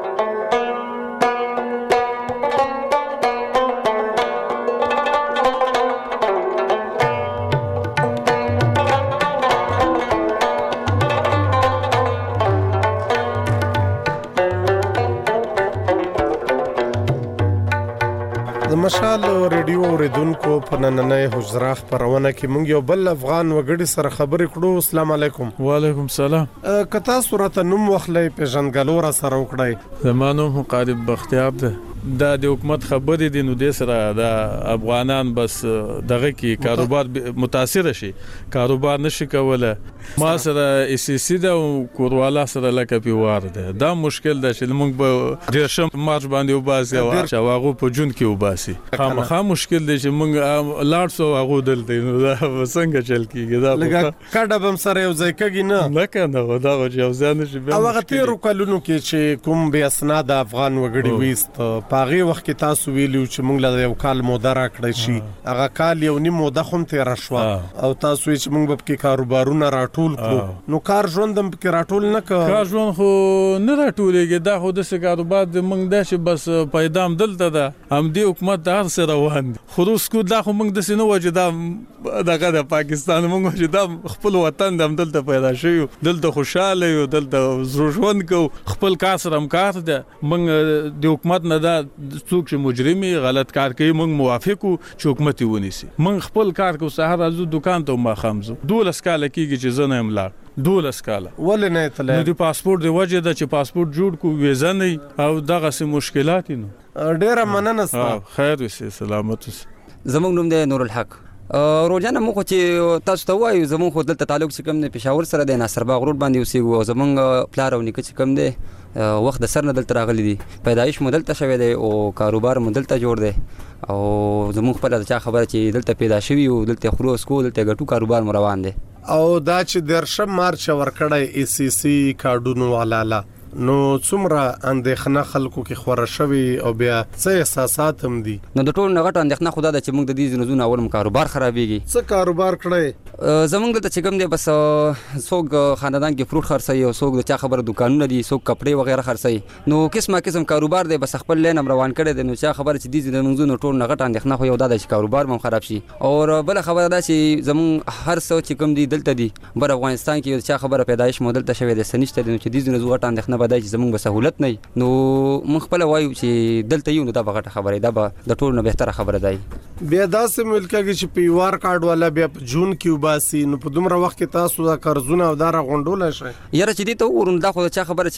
مشال ریډیو اوریدونکو په نننۍ حجره خبرونه کې مونږ یو بل افغان وګړي سره خبرې کړو السلام علیکم وعلیکم السلام کتا صورت نوم وخلې پیژنګلو را سره وکړای زمانو مقارب بختیار ده دا د حکومت خبرې دي نو د سره د افغانان بس دغه کې کاروبار متاثر شي کاروبار نشي کوله ما سره اس سی دا کوروالا سره لکه پیوار ده دا مشکل ده چې موږ به ډیرشم مارچ باندې وباسي او هغه په جون کې وباسي خامخا مشکل دی چې موږ لاړ سو هغه دلته نو دا څنګه چل کیږي دا لکه کډه بم سره یو ځای کېږي نه لکه نو دا یو ځای نشي او هغه تیرو کلونو کې چې کوم بیا اسناد افغان وګړي وېست پاغي وخت کې تاسو ویلو چې موږ له یو کال موده راکړی شي هغه کال یو نیم موده هم تیر شو او تاسو چې موږ به کې کاروبارونه راټول کړو نو کار ژوند هم کې راټول نه کار ژوند خو نه راټولېږي دا خو د کاروبار د موږ د چې بس پیدام دلته ده هم دی حکومت د هر سره روان دي خروس کو دا خو موږ د سينو وجدا دغه د پاکستان موږ وجدا خپل وطن د دلته پیدا شوی دلته خوشاله یو دلته ژوند کو خپل کار سره کار ده موږ د حکومت نه دا څوک چې مجرمي غلط کار کوي موږ موافقو چې حکومت ونیسي موږ خپل کار کو سهار ازو دکان ته ما خمزو 12 کال کېږي چې زنه املا 12 کال ولې نه تل نو د پاسپورت د وجه د چې پاسپورت جوړ کو ویزا نه او دغه سه مشکلات نو ډېر مننه ستاسو خیر وي سلامت زموږ نوم دی نور الحق روزانه مو چې تاسو ته وایو زموږ خو دلته تعلق څه کم نه پېښور سره د ناصر باغ روډ باندې اوسېږو او زموږ پلار او نیکه چې کم دی وخت د سر نه دلته راغلي دي پیدایش مو دلته شوی دی او کاروبار مو دلته جوړ دی او زموږ خپل د چا خبره چې دلته پیدا شوی او دلته خروس کو دلته ګټو کاروبار مو روان دی او دا چې درشم مارچ ورکړی ای سی سی کارډونو والا نو څومره اندېښنه خلکو کې خوره شوی او بیا څه احساسات هم دي نو د ټول نغټ اندېښنه خدا د چې موږ د دې زنزون اول کاروبار خرابېږي څه کاروبار کړی زمونږ د چګم دی بس څوک خاندان کې فروټ خرڅي او څوک د چا خبره دکانونه دي څوک کپڑے وغیرہ خرڅي نو قسم کاروبار دی بس خپل لین روان کړي دی نو چا خبره چې دې زنزون ټول نغټ اندېښنه خو یو د کاروبار مم خراب شي او بل خبره دا چې زمون هر څو چې کوم دی دلته دی بر افغانستان کې چا خبره پیدایش مودل ته شوی د سنشت دی نو چې دې زنزون غټ اندېښنه بدای چې زمونږ به سہولت نه نو مخ خپل وایو چې دلته یو نو دا غټه خبره ده به د ټول نه بهتره خبره ده بیا داسې ملکه چې پیوار کارت والا بیا جون کې وباسي نو په دومره وخت کې تاسو دا قرضونه او دا غونډول شي یاره چې دې ته ورون دا خو چا خبره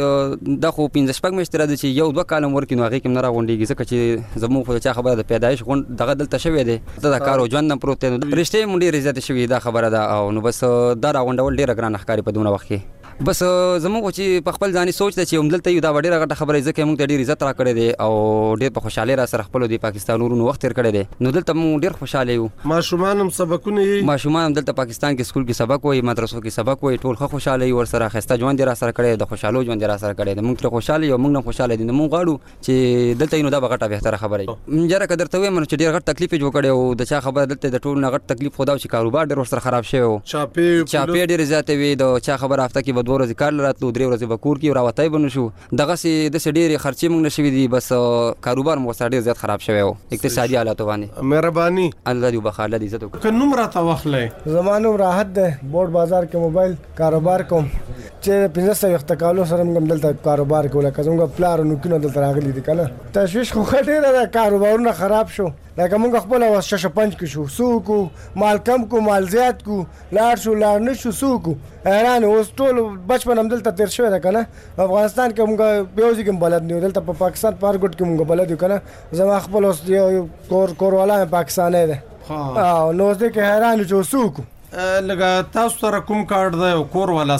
چې دا خو 15 شپږ مشتره ده چې یو 2 کالم ورکې نو هغه کې نه راغونډيږي ځکه چې زموږ خو چا خبره د پیدایش غونډ دغه دلته شوی دی دا کارو ژوند نه پروت نو رښتې مونډي رضایت شوی دا خبره ده او نو بس دا راغونډول ډیره ګران ښکاری په دومره وخت کې بس زموږ چې په خپل ځاني سوچ ته چې همدلته یو دا ډیره غټه خبره ځکه موږ ته ډیر عزت را کړی دی او ډیر په خوشاله را سره خپل دی پاکستان ورونو وخت تیر کړی دی نو دلته موږ ډیر خوشاله یو ماشومان هم سبقونه یې ماشومان هم دلته پاکستان کې سکول کې سبق وایي مدرسو کې سبق وایي ټول خوشاله یو ور سره خسته ژوند را سره کړی د خوشاله ژوند را سره کړی دی موږ ته خوشاله یو موږ نه خوشاله دي موږ غواړو چې دلته نو دا غټه بهتره خبره وي جره قدر ته وي چې ډیر غټ تکلیف جوړ کړي او د چا خبره دلته د ټول نه غټ تکلیف خدا چې کاروبار ډیر ور سره خراب شوی چاپی ډیر زیات وي د چا خبره هفته کې 2 ورځې کار راتلو 3 ورځې به کور کې راوتای بنو شو دغه د ډېرې خرچې موږ نشوي دي بس کاروبار مو ډېر زیات خراب شوی و اقتصادي حالاتو باندې مهرباني الله دې وبخښه الله دې عزت وکړي که نوم راته واخلئ زمانو راحت ده بورډ بازار کې موبایل کاروبار کوم چې 15 وخت کالو سره موږ دلته کاروبار کوله که زموږ پلار نو کینو دلته راغلي دي کنه تشویش خو ډېره ده کاروبارونه خراب شو لکه موږ خپل وسشه پنځ کې شو سوکو مال کم کو مال زیات کو لاړ شو لاړ نشو سوکو حیران اوس ټول بچپن هم دلته تیر شوی ده کنه افغانستان کې موږ بیوزي کې بلد نه دلته په پاکستان پارګوټ کې موږ بلد یو کنه زما خپل اوس یو کوروالا پاکستاني ده او نو زه کې حیران شو سوکو لکه تاسو سره کوم کارت دی کوروالا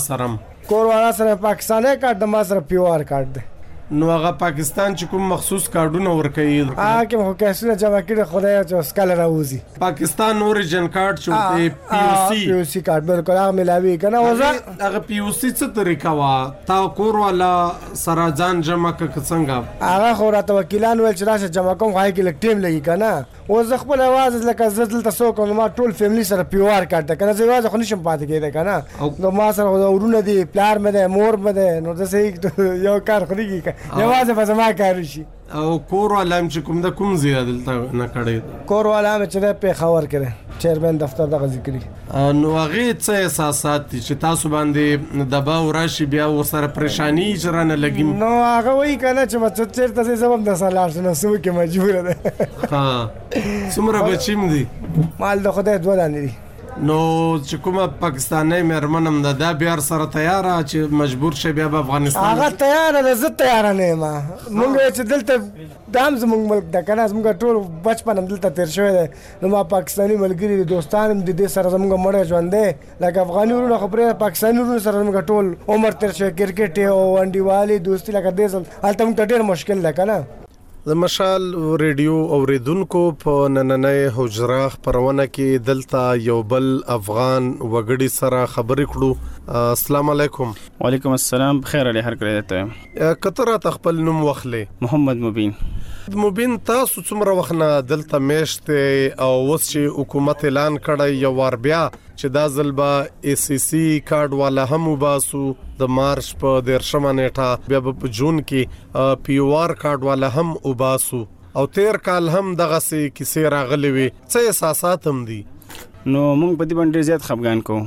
سره پاکستاني کارت د ما سره پیوار کارت دی نو هغه پاکستان چې کوم مخصوص کارډونه ورکوي کې مو کیسونه جمع کړي خدای چې سکل راوځي پاکستان اوریجن کارت چې پی او سی کارت بالکل هغه ملاوي کنه هغه پی او سی څه طریقه وا تا کور والا سره ځان جمع ک څنګه هغه خو راته وکیلان ول چې راشه جمع کوم هاي کې لک ټیم لګي کنه او زه خپل आवाज لکه زدل تاسو کوم ما ټول فیملی سره پیوار کارت کنه زه واځ خو نشم پاتې کېده کنه نو ما سره ورونه دي پلار مې ده مور مې ده نو د سې یو کار خوريږي یوازې په زما کار شي او کور ولم چې کوم د کوم زیات دلته نه کړی کور ولم چې په خبر کړي چیرمن دفتر دغه ذکرې نو هغه څه احساسات چې تاسو باندې دبا وراشي بیا ورسره پریشانی جرانه لګیم نو هغه وای کنه چې مڅ چیرته سبب د سالار نو سو کې مجبور ده ها څومره بچیم دي مال د خدای دوه دانې دي نو چې کومه پاکستاني مېرمنم ده بیا سره تیار چې مجبور شي بیا په افغانستان هغه تیار ده زه تیار نه یم مونږ چې دلته دام زمونږ ملک د کنه زمونږ ټول بچپن هم دلته تیر شوی دی نو ما پاکستاني ملګري دوستان هم د دې سره زمونږ مړ ژوند دی لکه افغاني ورونه خبره پاکستاني ورونه سره زمونږ ټول عمر تیر شوی کرکټ او انډیوالي دوستي لکه دې سره هلته موږ ډېر مشکل ده کنه د مشال ریډیو اوریدونکو په نننۍ حجره خبرونه کې دلته یو بل افغان وګړي سره خبرې کړو السلام علیکم وعلیکم السلام بخیر علی هر کړی ته کتره تخپل نوم واخلې محمد مبین تاسو څومره وخت نه دلته میشته او اوس چې حکومت اعلان کړی یو ور بیا چې دا ځلبا ای سی سی کارت والا هم وباسو د مارچ په 13 نیټه بیا په جون کې پی او آر کارت والا هم وباسو او 13 کال هم دغه سي کیسې راغلي وي څه احساسات هم دي نو موږ په دې باندې زیات خفګان کوو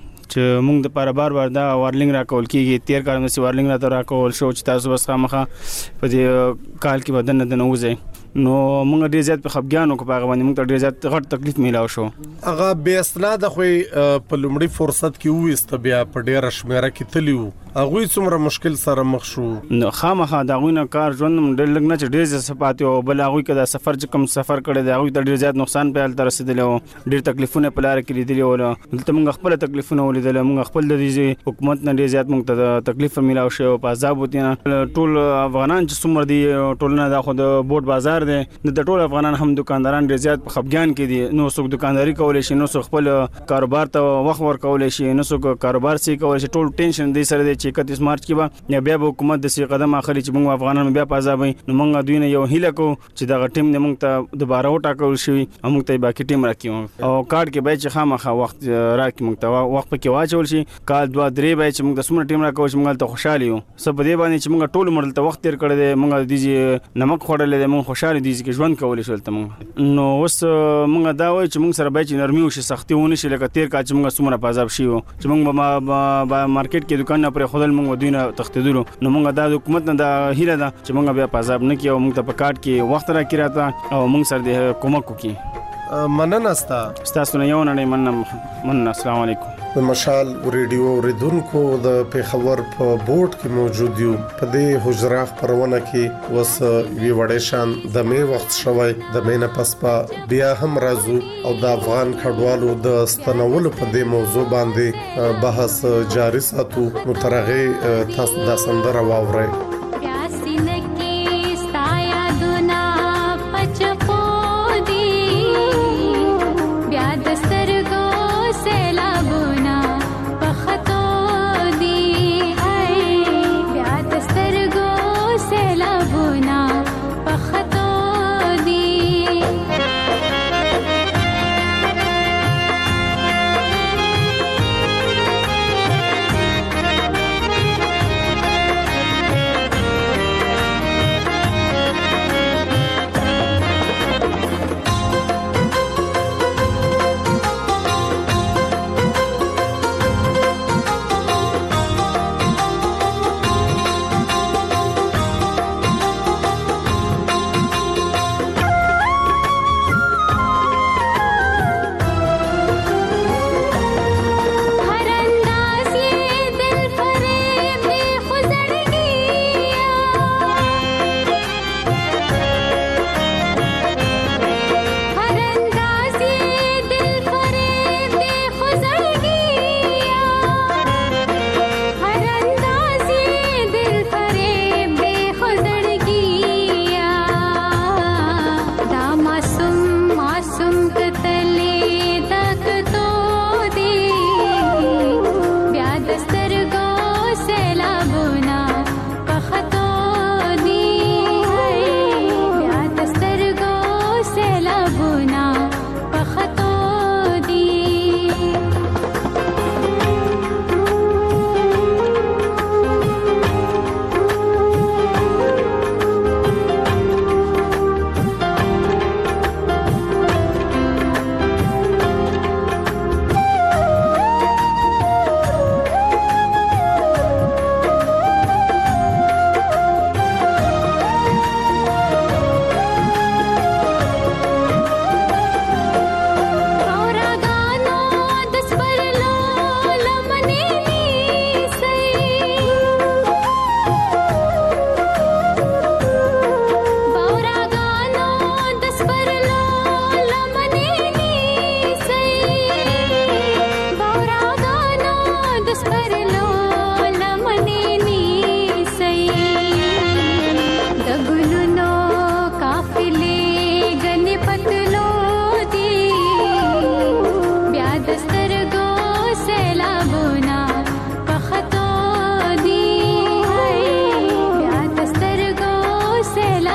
چې موږ د پاره بار دا وارلینګ راکول کیږي 13 کال نو وارلینګ را راکول شو چې تاسو بس خامخه په دې کال کې بدن نه وځي نو موږ ډیر زیات په خفګانو کې پاغه باندې موږ ډیر زیات غټ تکلیف میلاو شو هغه به اسناد خو په لومړي فرصت کې وست بیا په ډیر شمیره کې تلیو هغه څومره مشکل سره مخ شو نو خامخه دا غوینه کار ژوند ډیر لګ نه چې ډیر زیات صفات او بل هغه کده سفر چې کم سفر کړي دا هغه ډیر زیات نقصان په حال تر رسیدلی او ډیر تکلیفونه په لار کې لیدلی او دلته موږ خپل تکلیفونه ولیدل موږ خپل د دې حکومت نه ډیر زیات موږ ته تکلیف میلاو شو په عذاب وتی ټول افغانان چې څومره دي ټولنه دا خو د بورډ بازار دی د ټول افغانان هم دکانداران ډیر زیات په خفګان کې دي نو څوک دکانداري کولای شي نو څوک خپل کاروبار ته وخت ورکول شي نو څوک کاروبار سي کولای شي ټول ټینشن دی سره دی چې 31 مارچ کې یا بیا حکومت د سی قدم اخلي چې موږ افغانان بیا په عذاب نو موږ دوی نه یو هیله کو چې دا ټیم نه موږ ته دوباره وټاکل شي موږ ته باقي ټیم راکیو او کارت کې به چې خامخا وخت راکې موږ ته وخت پکې واچول شي کال 2-3 به چې موږ د سمره ټیم راکو چې موږ ته خوشاله یو سب دې باندې چې موږ ټول مړل ته وخت تیر کړی دی موږ د دې نمک خوړلې دی موږ خوشاله دي چې ژوند کولای شو ته موږ نو اوس موږ دا وایو چې موږ سره به چې نرمي وشي سختي ونه شي لکه تیر کا چې موږ سمره په عذاب شي چې موږ په مارکیټ کې دکان نه پر خودل موږ دوی نه تختیدلو نو موږ د حکومت نه د هیله ده چې موږ بیا په عذاب نه کیو موږ ته په کارت کې وخت راکې راته او موږ سره د کومک وکي مننه تاسو نه یو نه مننه السلام علیکم د مشال ریډیو ریدونکو د پیښور په بورډ کې موجود یو په دې حجره خبرونه کې وس وی وړې شان د می وخت شوی د مینه پسپا بیا هم راځو او د افغان کډوالو د ستنولو په دې موضوع باندې بحث جاری ساتو مترغه تاسو د سندره واورئ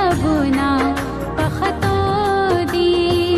سیلابونه په خطو دي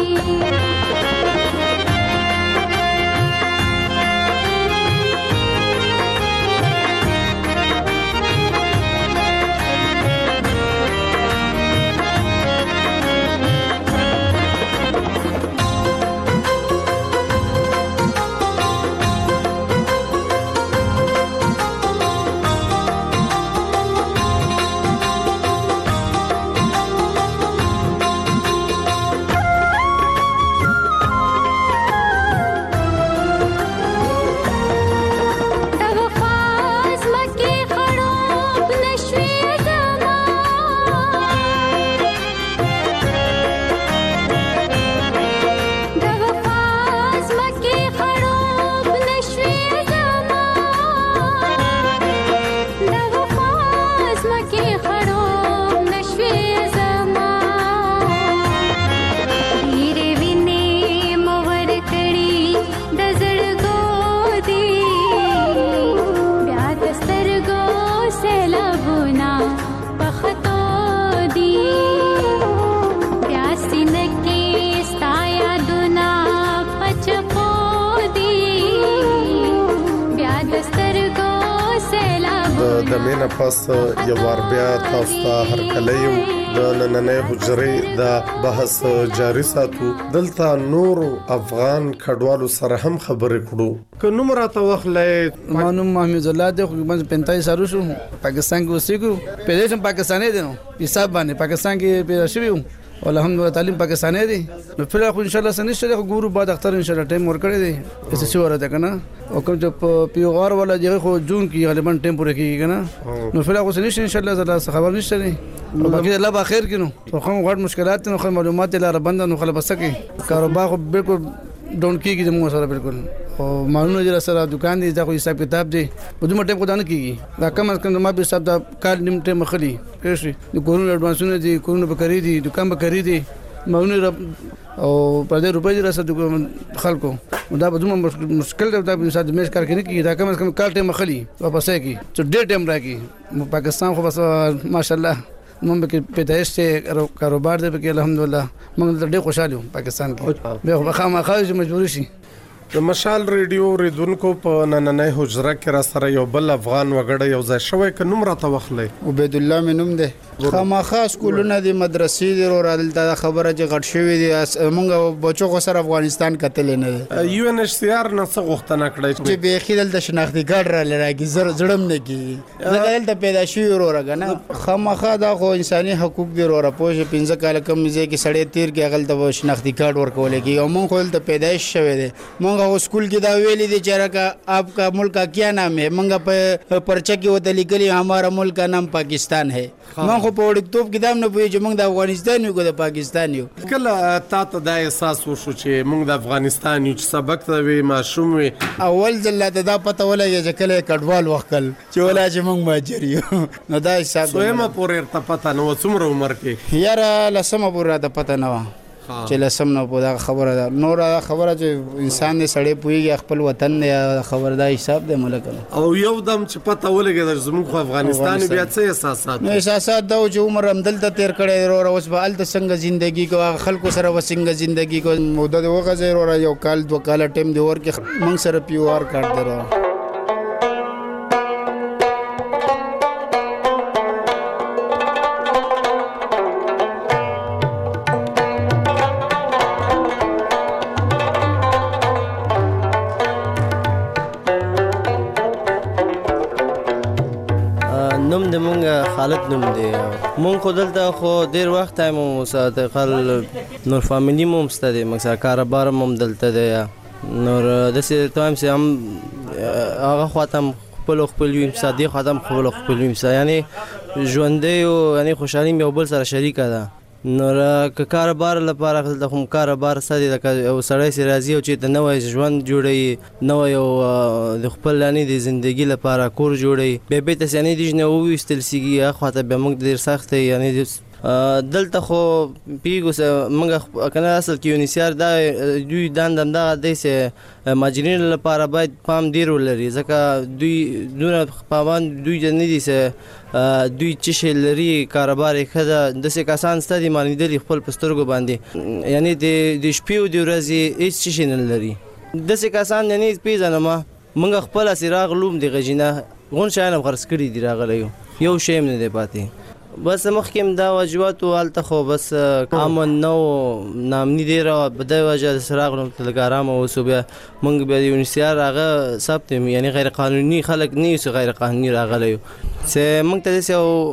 د مینه پس یو ور بیا تاسو ته هر کله یو د نننې حجرې د بحث جاری ساتو دلته نور افغان کډوالو سره هم خبرې کړو که نوم راته واخلې مانو محمد الله د 45 سالو شو پاکستان کې اوسېږو پیدا شم پاکستاني دي نو حساب باندې پاکستان کې پیدا شوی الحمدلله تعلیم پاکستاني دي نو فل خو ان شاء الله سنشته خو ګورو بعد اختر ان شاء الله ټیم ورکړي دي اس څه ورته کنه او کوم چې پیغور ولا دی خو جون کې غالبا ټیم پوره کیږي کنه نو فل خو سنشته ان شاء الله زړه خبر نشته دي باقي الله بخیر کینو خو غوړ مشکلات نو خو معلومات لاره بند نو خلک بس کې کاروبار خو بالکل ډون کیږي زموږ سره بالکل او مانو جره سره دکان دي دا خو حساب کتاب دي په دومره ټیم کو دانه کیږي دا کم از کم ما به حساب دا کال نیم ټیم مخلي کړی د کورونو اډوانسونه دي کورونو به کړی دي دکان به کړی دي مانو او په دې روپې جره سره خلکو دا به دومره مشکل دا په حساب د میش کار کوي کیږي دا کم از کم کال ټیم مخلي واپس کی چې ډېر ټیم راکی پاکستان خو بس ماشاءالله موږ به پیدایش کاروبار دې به الحمدلله موږ ډېر خوشاله یو پاکستان کې به خامخا مجبور شي د مشال ریډیو ریدونکو په نننې حجره کې را سره یو بل افغان وګړی یو ځای شوی ک نوم راته واخلې عبید الله منوم ده خامخا سکولونه د مدرسې د رال د خبره چې غټ شوی دي موږ بچو خو سره افغانستان کتل نه یو ان ایچ سی آر نه څه غوښتنه کړې چې به خیدل د شناختی کارت را لراږي زړم نه کی دلته پیدا شوی ورور غنه خامخا دا خو انساني حقوق دی ورور پوه 15 کال کم مزه کې 13.5 کې غل د شناختی کارت ورکول کی او موږ خپل ته پیدایش شوی دی موږ स्कूल की दा वेली दे चेहरा का आपका मुल्क का क्या नाम है मंगा परचा की वत लिखली हमारा मुल्क का नाम पाकिस्तान है मैं को पौड़ी तोप किताब न पुई जो मंग द अफगानिस्तान यू को द पाकिस्तान यू कला تا ته دا احساس وشو چې موږ د افغانستان یو سبق ته وی ماشوم وی اول ځل دا پته ولګی چې کله کډوال وکړ چې ولا چې موږ ماجر یو نو دا حساب سویمه پورې ته پته نو څومره عمر کې یاره لسمه پورې ته پته نه چې لسم نه پودا خبره ده نور خبره چې انسان دې سړی پويږي خپل وطن دی خبر دا حساب دی ملک او یو دم چې پته ولګي د زموږ افغانستان بیا څه احساسات نو احساسات دا چې عمر هم دلته تیر کړی ورو اوس به الته څنګه ژوندۍ کو خلکو سره وسنګ ژوندۍ کو موده وغه زیر ورو یو کال دوه کال ټیم دی ورکه موږ سره پیوار کاټ درو حالت نوم دی مونږ خو دلته خو ډیر وخت ټایم مو ساته خل نور فاميلي مو مستدي مکسر کاروبار مو دلته دی نور د سې ټایم سه هم هغه خاطم خپل ویم ساده خاطم خپل ویم یعنی ژوندې او یعنی خوشحالي مې بل سره شریک ده نور کاروبار لپاره د کوم کاروبار ساده او سړی سي راضي او چې د نوې ژوند جوړي نوې او د خپل لانی د ژوندۍ لپاره کور جوړي به ته یعنی د نه وستل سیږي خاطر به موږ ډیر سخت یعنی دلته خو پیګو موږ کنه اصل کې یونیسیار دا دوی دندم دا دیسه ماجرین لپاره باید پام ډیر ولري ځکه دوی دونه پابند دوی نه دي سه دوی چې لري کاروبار خدا د څه کسان ستدي مانیدل خپل پسترګو باندې یعنی د شپې او د ورځې هیڅ څه نه لري د څه کسان نه پیژنم موږ خپل سراغ لوم دی غجینه غون شاینه خرڅ کړی دی راغلی یو شی نه دی پاتې بس مخکیم دا واجبات والته خو بس امن نو نامنی دی را بده وجه سراغ نو تلګارام او سو بیا موږ به یونیسیار هغه ثبت یعنی غیر قانوني خلک نه یو غیر قانوني راغلی سه موږ ته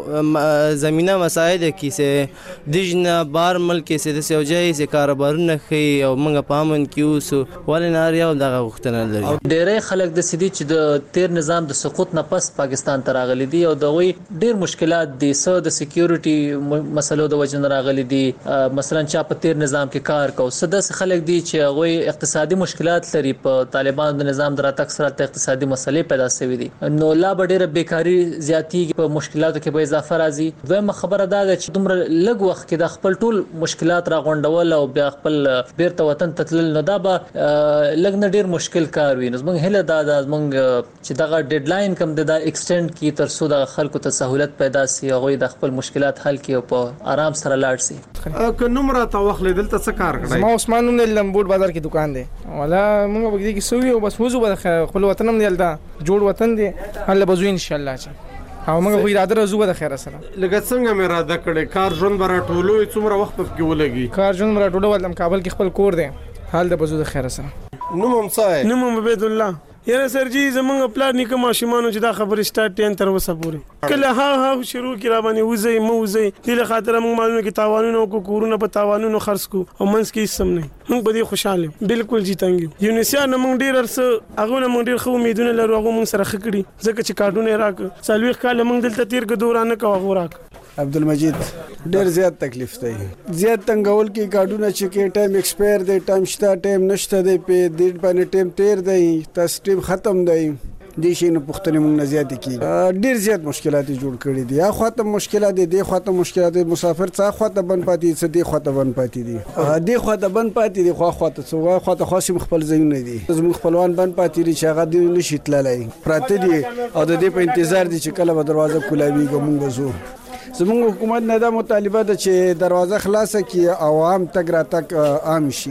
سه زمينه مساعد کی سه دجنه بار ملک سه د سه وجه سه کاروبارونه خي او موږ پامن کیو سو ولناریا دغه غختنه لري ډېرې خلک د سدي چې د تیر نظام د سقوط نه پس پاکستان ته راغلي دي او دغه ډېر مشکلات دي سو د سکیورټي مسلو د وجه نه راغلي دي مثلا چا په تیر نظام کې کار کو سدس خلک دي چې هغه اقتصادي مشکلات لري په طالبانو د نظام دراتک سره اقتصادي مسلې پیدا شوي دي نو لا ډېر بیکاری زیاتیږي په مشکلاتو کې به اضافه راځي دویمه خبره دا ده چې دومره لږ وخت کې د خپل ټول مشکلات راغونډول او بیا خپل بیرته وطن تتلل نو دا به لږ نه ډېر مشکل کار وي نو موږ هله دا موږ چې دغه ډیډلاین کم د ایکسټند کی تر څو د خلکو ته سہولت پیدا شي او د خپل مشکلات حل کړي او په آرام سره لاړ شي که نمبر تا وخت لیدل ته څه کار کړی ما عثمان نوم د لمبوټ بازار کې دکان دی ولا موږ بګی کې سوي او بس وځو به خپل وطن هم دی دا جوړ وطن دی الله بزو ان شاء الله چې او موږ خو اراده رزو به خیر سره لکه څنګه مې اراده کړې کار ژوند برا ټولو څومره وخت په ولګي کار ژوند برا ټولو ولم کابل کې خپل کور دی حال د بزو د خیر سره نوم صاحب نوم عبد الله یاره سرجی زمونږ پلان نیکه ماشومانو چې دا خبره سٹارټ ټین تر وسه پورې کله ها شروع کی را باندې وځي مو وځي دله خاطر موږ معلومه کې تاوانونو کو کورونه په تاوانونو خرڅ کو او منځ کې سم نه موږ به دې خوشاله بالکل جیتنګ یونیسیان موږ ډیر ارسه هغه موږ ډیر خو امیدونه لرو هغه موږ سره خکړي ځکه چې کارډونه راک سالوي کال موږ دلته تیر کو دورانه کو هغه راک عبدالمجید ډیر زیات تکلیف دی زیات تنګول کې کارډونه چې کې ټایم ایکسپایر دی ټایم شته ټایم نشته دی په دې باندې ټایم تیر دی تاسو ټایم ختم دی د شي نه پښتنې موږ نه زیات کی ډیر زیات مشکلات جوړ کړي دي یا خاطر مشکلات دي خاطر مشکلات مسافر څخه خاطر بن پاتې څه دي خاطر بن پاتې دي دي خاطر بن پاتې دي خاطر څو خاطر خاصم خپل ځایونه دي زموږ خپلوان بن پاتې دي چې هغه دي نشي تللای پراته دي او د دې په انتظار دي چې کله به دروازه کولاوي کوم وزو زموږ حکومت نه دا مطالبه ده چې دروازه خلاصه کړي عوام تګ راتګ عام شي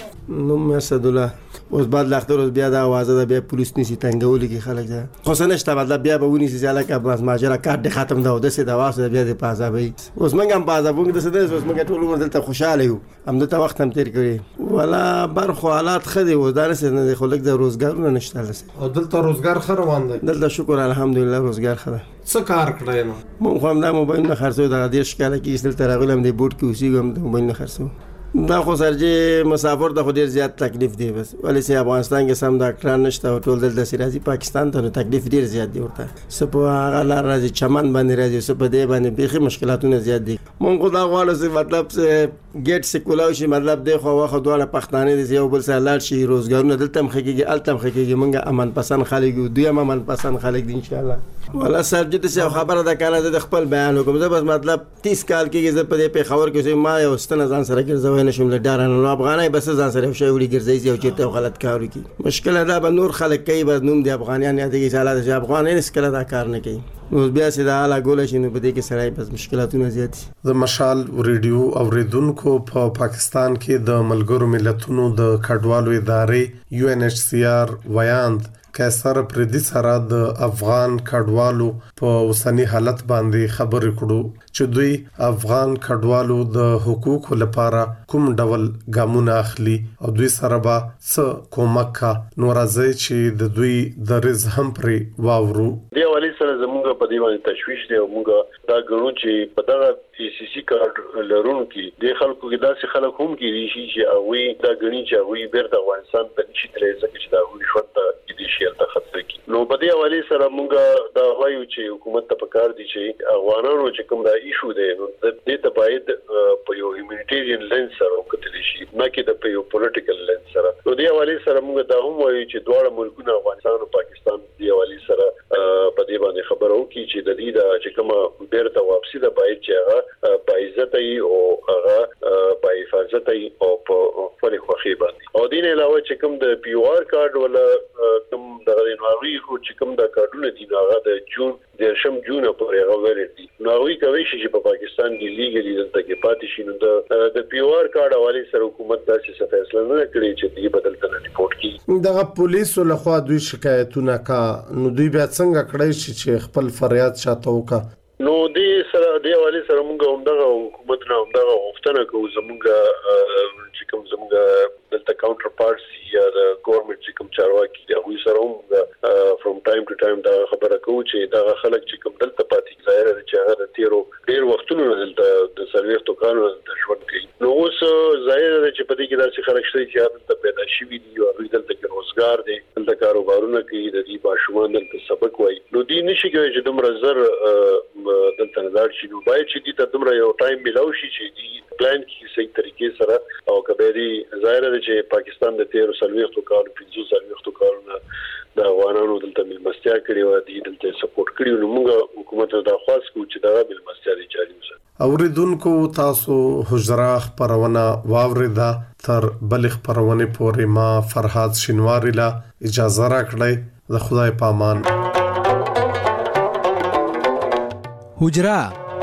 نو مسعود الله اوس بعد لاختر اوس بیا دا आवाज ده بیا پولیس نسی تنګول کی خلک ده خو سنشته مطلب بیا به ونی سي ځاله کا بس ماجرا کارت ختم ده د څه دا واسه بیا د پازا وي اوس موږ هم پازا وګ د څه ده اوس موږ ټول عمر دلته خوشاله یو هم دلته وخت هم تیر کړی ولا برخو حالات خدي و درس نه خلک د روزګارونه نشته لسه او دلته روزګار خره روان دي دلته شکر الحمدلله روزګار خره څه کار کړی نو مونږ هم دا موبایل نه خرڅو د دې شکاله کې دلته راغلم د بوت کې اوسېږم د موبایل نه خرڅو دا خو سرجه مسافر د خو ډیر زیات تکلیف دی بس ولې چې افغانستان کې سم ډاکټران نشته او ټول دلته سیرازي پاکستان ته تکلیف ډیر زیات دی ورته سپه هغه لار راځي چمن باندې راځي سپه دی باندې بيخي مشکلاتونه زیات دي مونږ خو دا غواړو چې مطلب چې ګیټ سکولاو شي مطلب دی خو واخه دوه پښتانه دي یو بل سره لاړ شي روزګارونه دلته مخکېږي التم خکېږي مونږه امن پسند خلک دوی هم امن پسند خلک دي ان شاء الله ولا سرجه ته خبره ده کنه د خپل بیان وکم زه بس مطلب 30 کال کې زه په دې په خبر کې ما یو ستنه ځان سره ګرځوي نشم لډارانه نو افغانای بس ځان سره شوی وړي ګرځي او چیرته غلط کار وکي مشکل دا به نور خلک کوي بس نوم دی افغانیان یا دغه حالات چې افغانان هیڅ کله دا کار نه کوي نو بیا سي دا لا ګول شي نو په دې کې سړی بس مشکلاتونه زیات دي د مشال ریډیو اوریدونکو په پاکستان کې د ملګرو ملتونو د کډوالو ادارې UNHCR ویاند کیسر پردي سره د افغان کډوالو په اوسنی حالت باندې خبرې کړو چې دوی افغان کډوالو د حقوقو لپاره کوم ډول ګامونه اخلي او دوی سره به څه کومک نو راځي چې د دوی د رزق هم پرې واورو دی والی سره زموږ په دی باندې تشويش دی او موږ دا ګورو چې په دغه CCC کارت لرونکو د خلکو کې داسې خلک هم کې دي چې هغه دا غني چې هغه بیرته افغانستان ته نشي تللی ځکه چې دا هغه شوته کې شي ته خطر کې نو په دی والی سره موږ دا وایو چې حکومت ته پکار دي چې افغانانو چې کوم دا ایشو دی نو د دې ته باید په یو هیومانیټیرین لینز سره وکړل شي نه کې د په یو پولیټیکل لینز سره نو دی والی سره موږ دا هم وایو چې دواړه ملکونه افغانستان او پاکستان دی والی سره په دې باندې خبرو کی چې د دې د چې کومه بیرته واپسی د باید چې هغه باعزت او هغه با حفاظت او په خپل خوخي باندې او دین علاوه چې کوم د پی او آر کارت ولا کوم د غوړي خو چې کوم د کارتونه دي هغه د جون پورې هغه ورېدي نو وی کوي چې په پاکستان کې لیګلی دلته کې پاتې شي نو د پی او آر کارت حواله سره حکومت داسې فیصله نه کړی چې دې بدلته نه ریپورت کړي دغه پولیسو لخوا دوی شکایتونه کا نو دوی بیا څنګه کړی چې خپل فریاد شاته وکا نو دې سره د حواله سره موږ همدغه حکومت نه همدغه غوښتنه کوو زموږ چې کوم زموږ دلته کاونټر پارټس یا د ګورنمنت چې کوم چارواکي دی هغه سره هم فرام ټایم ټو ټایم دا خبره کوو چې دا خلک چې کوم دلته پاتې ظاهر دي چې هغه د تیرو ډیر وختونو دلته د سرویختو کارونه د ژوند کوي نو اوس ظاهر دي چې په دې کې داسې خلک شته چې دلته پیدا شوي دي او دلته کې روزګار دي دلته کاروبارونه کوي د دې ماشومان دلته سبق وایي نو دې نشي کوي چې دومره زر دلته نه لاړ شي نو باید چې دې ته دومره یو ټایم ملاوي شي چې دې پلان کې صحیح طریقې سره او کبيري ظاهر دي چې پاکستان د تیرو سرویختو کارو 500 سرویختو کارونه د افغانانو دلته ملمستیا کړي او دې دلته سپورټ کړي نو موږ حکومت ته درخواست کوو چې دا ملمستیا دې جاري وساتي اوریدونکو تاسو حجرا خبرونه واوریدا تر بل خبرونه پورې ما فرحات شینواری لا اجازه راکړئ د خدای پامان حجرا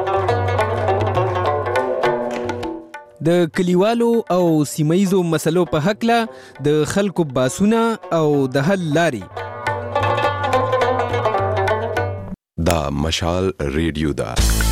د کلیوالو او سیمایزو مسلو په حق له د خلکو باسونه او د حل لاري دا مشال ریډیو دا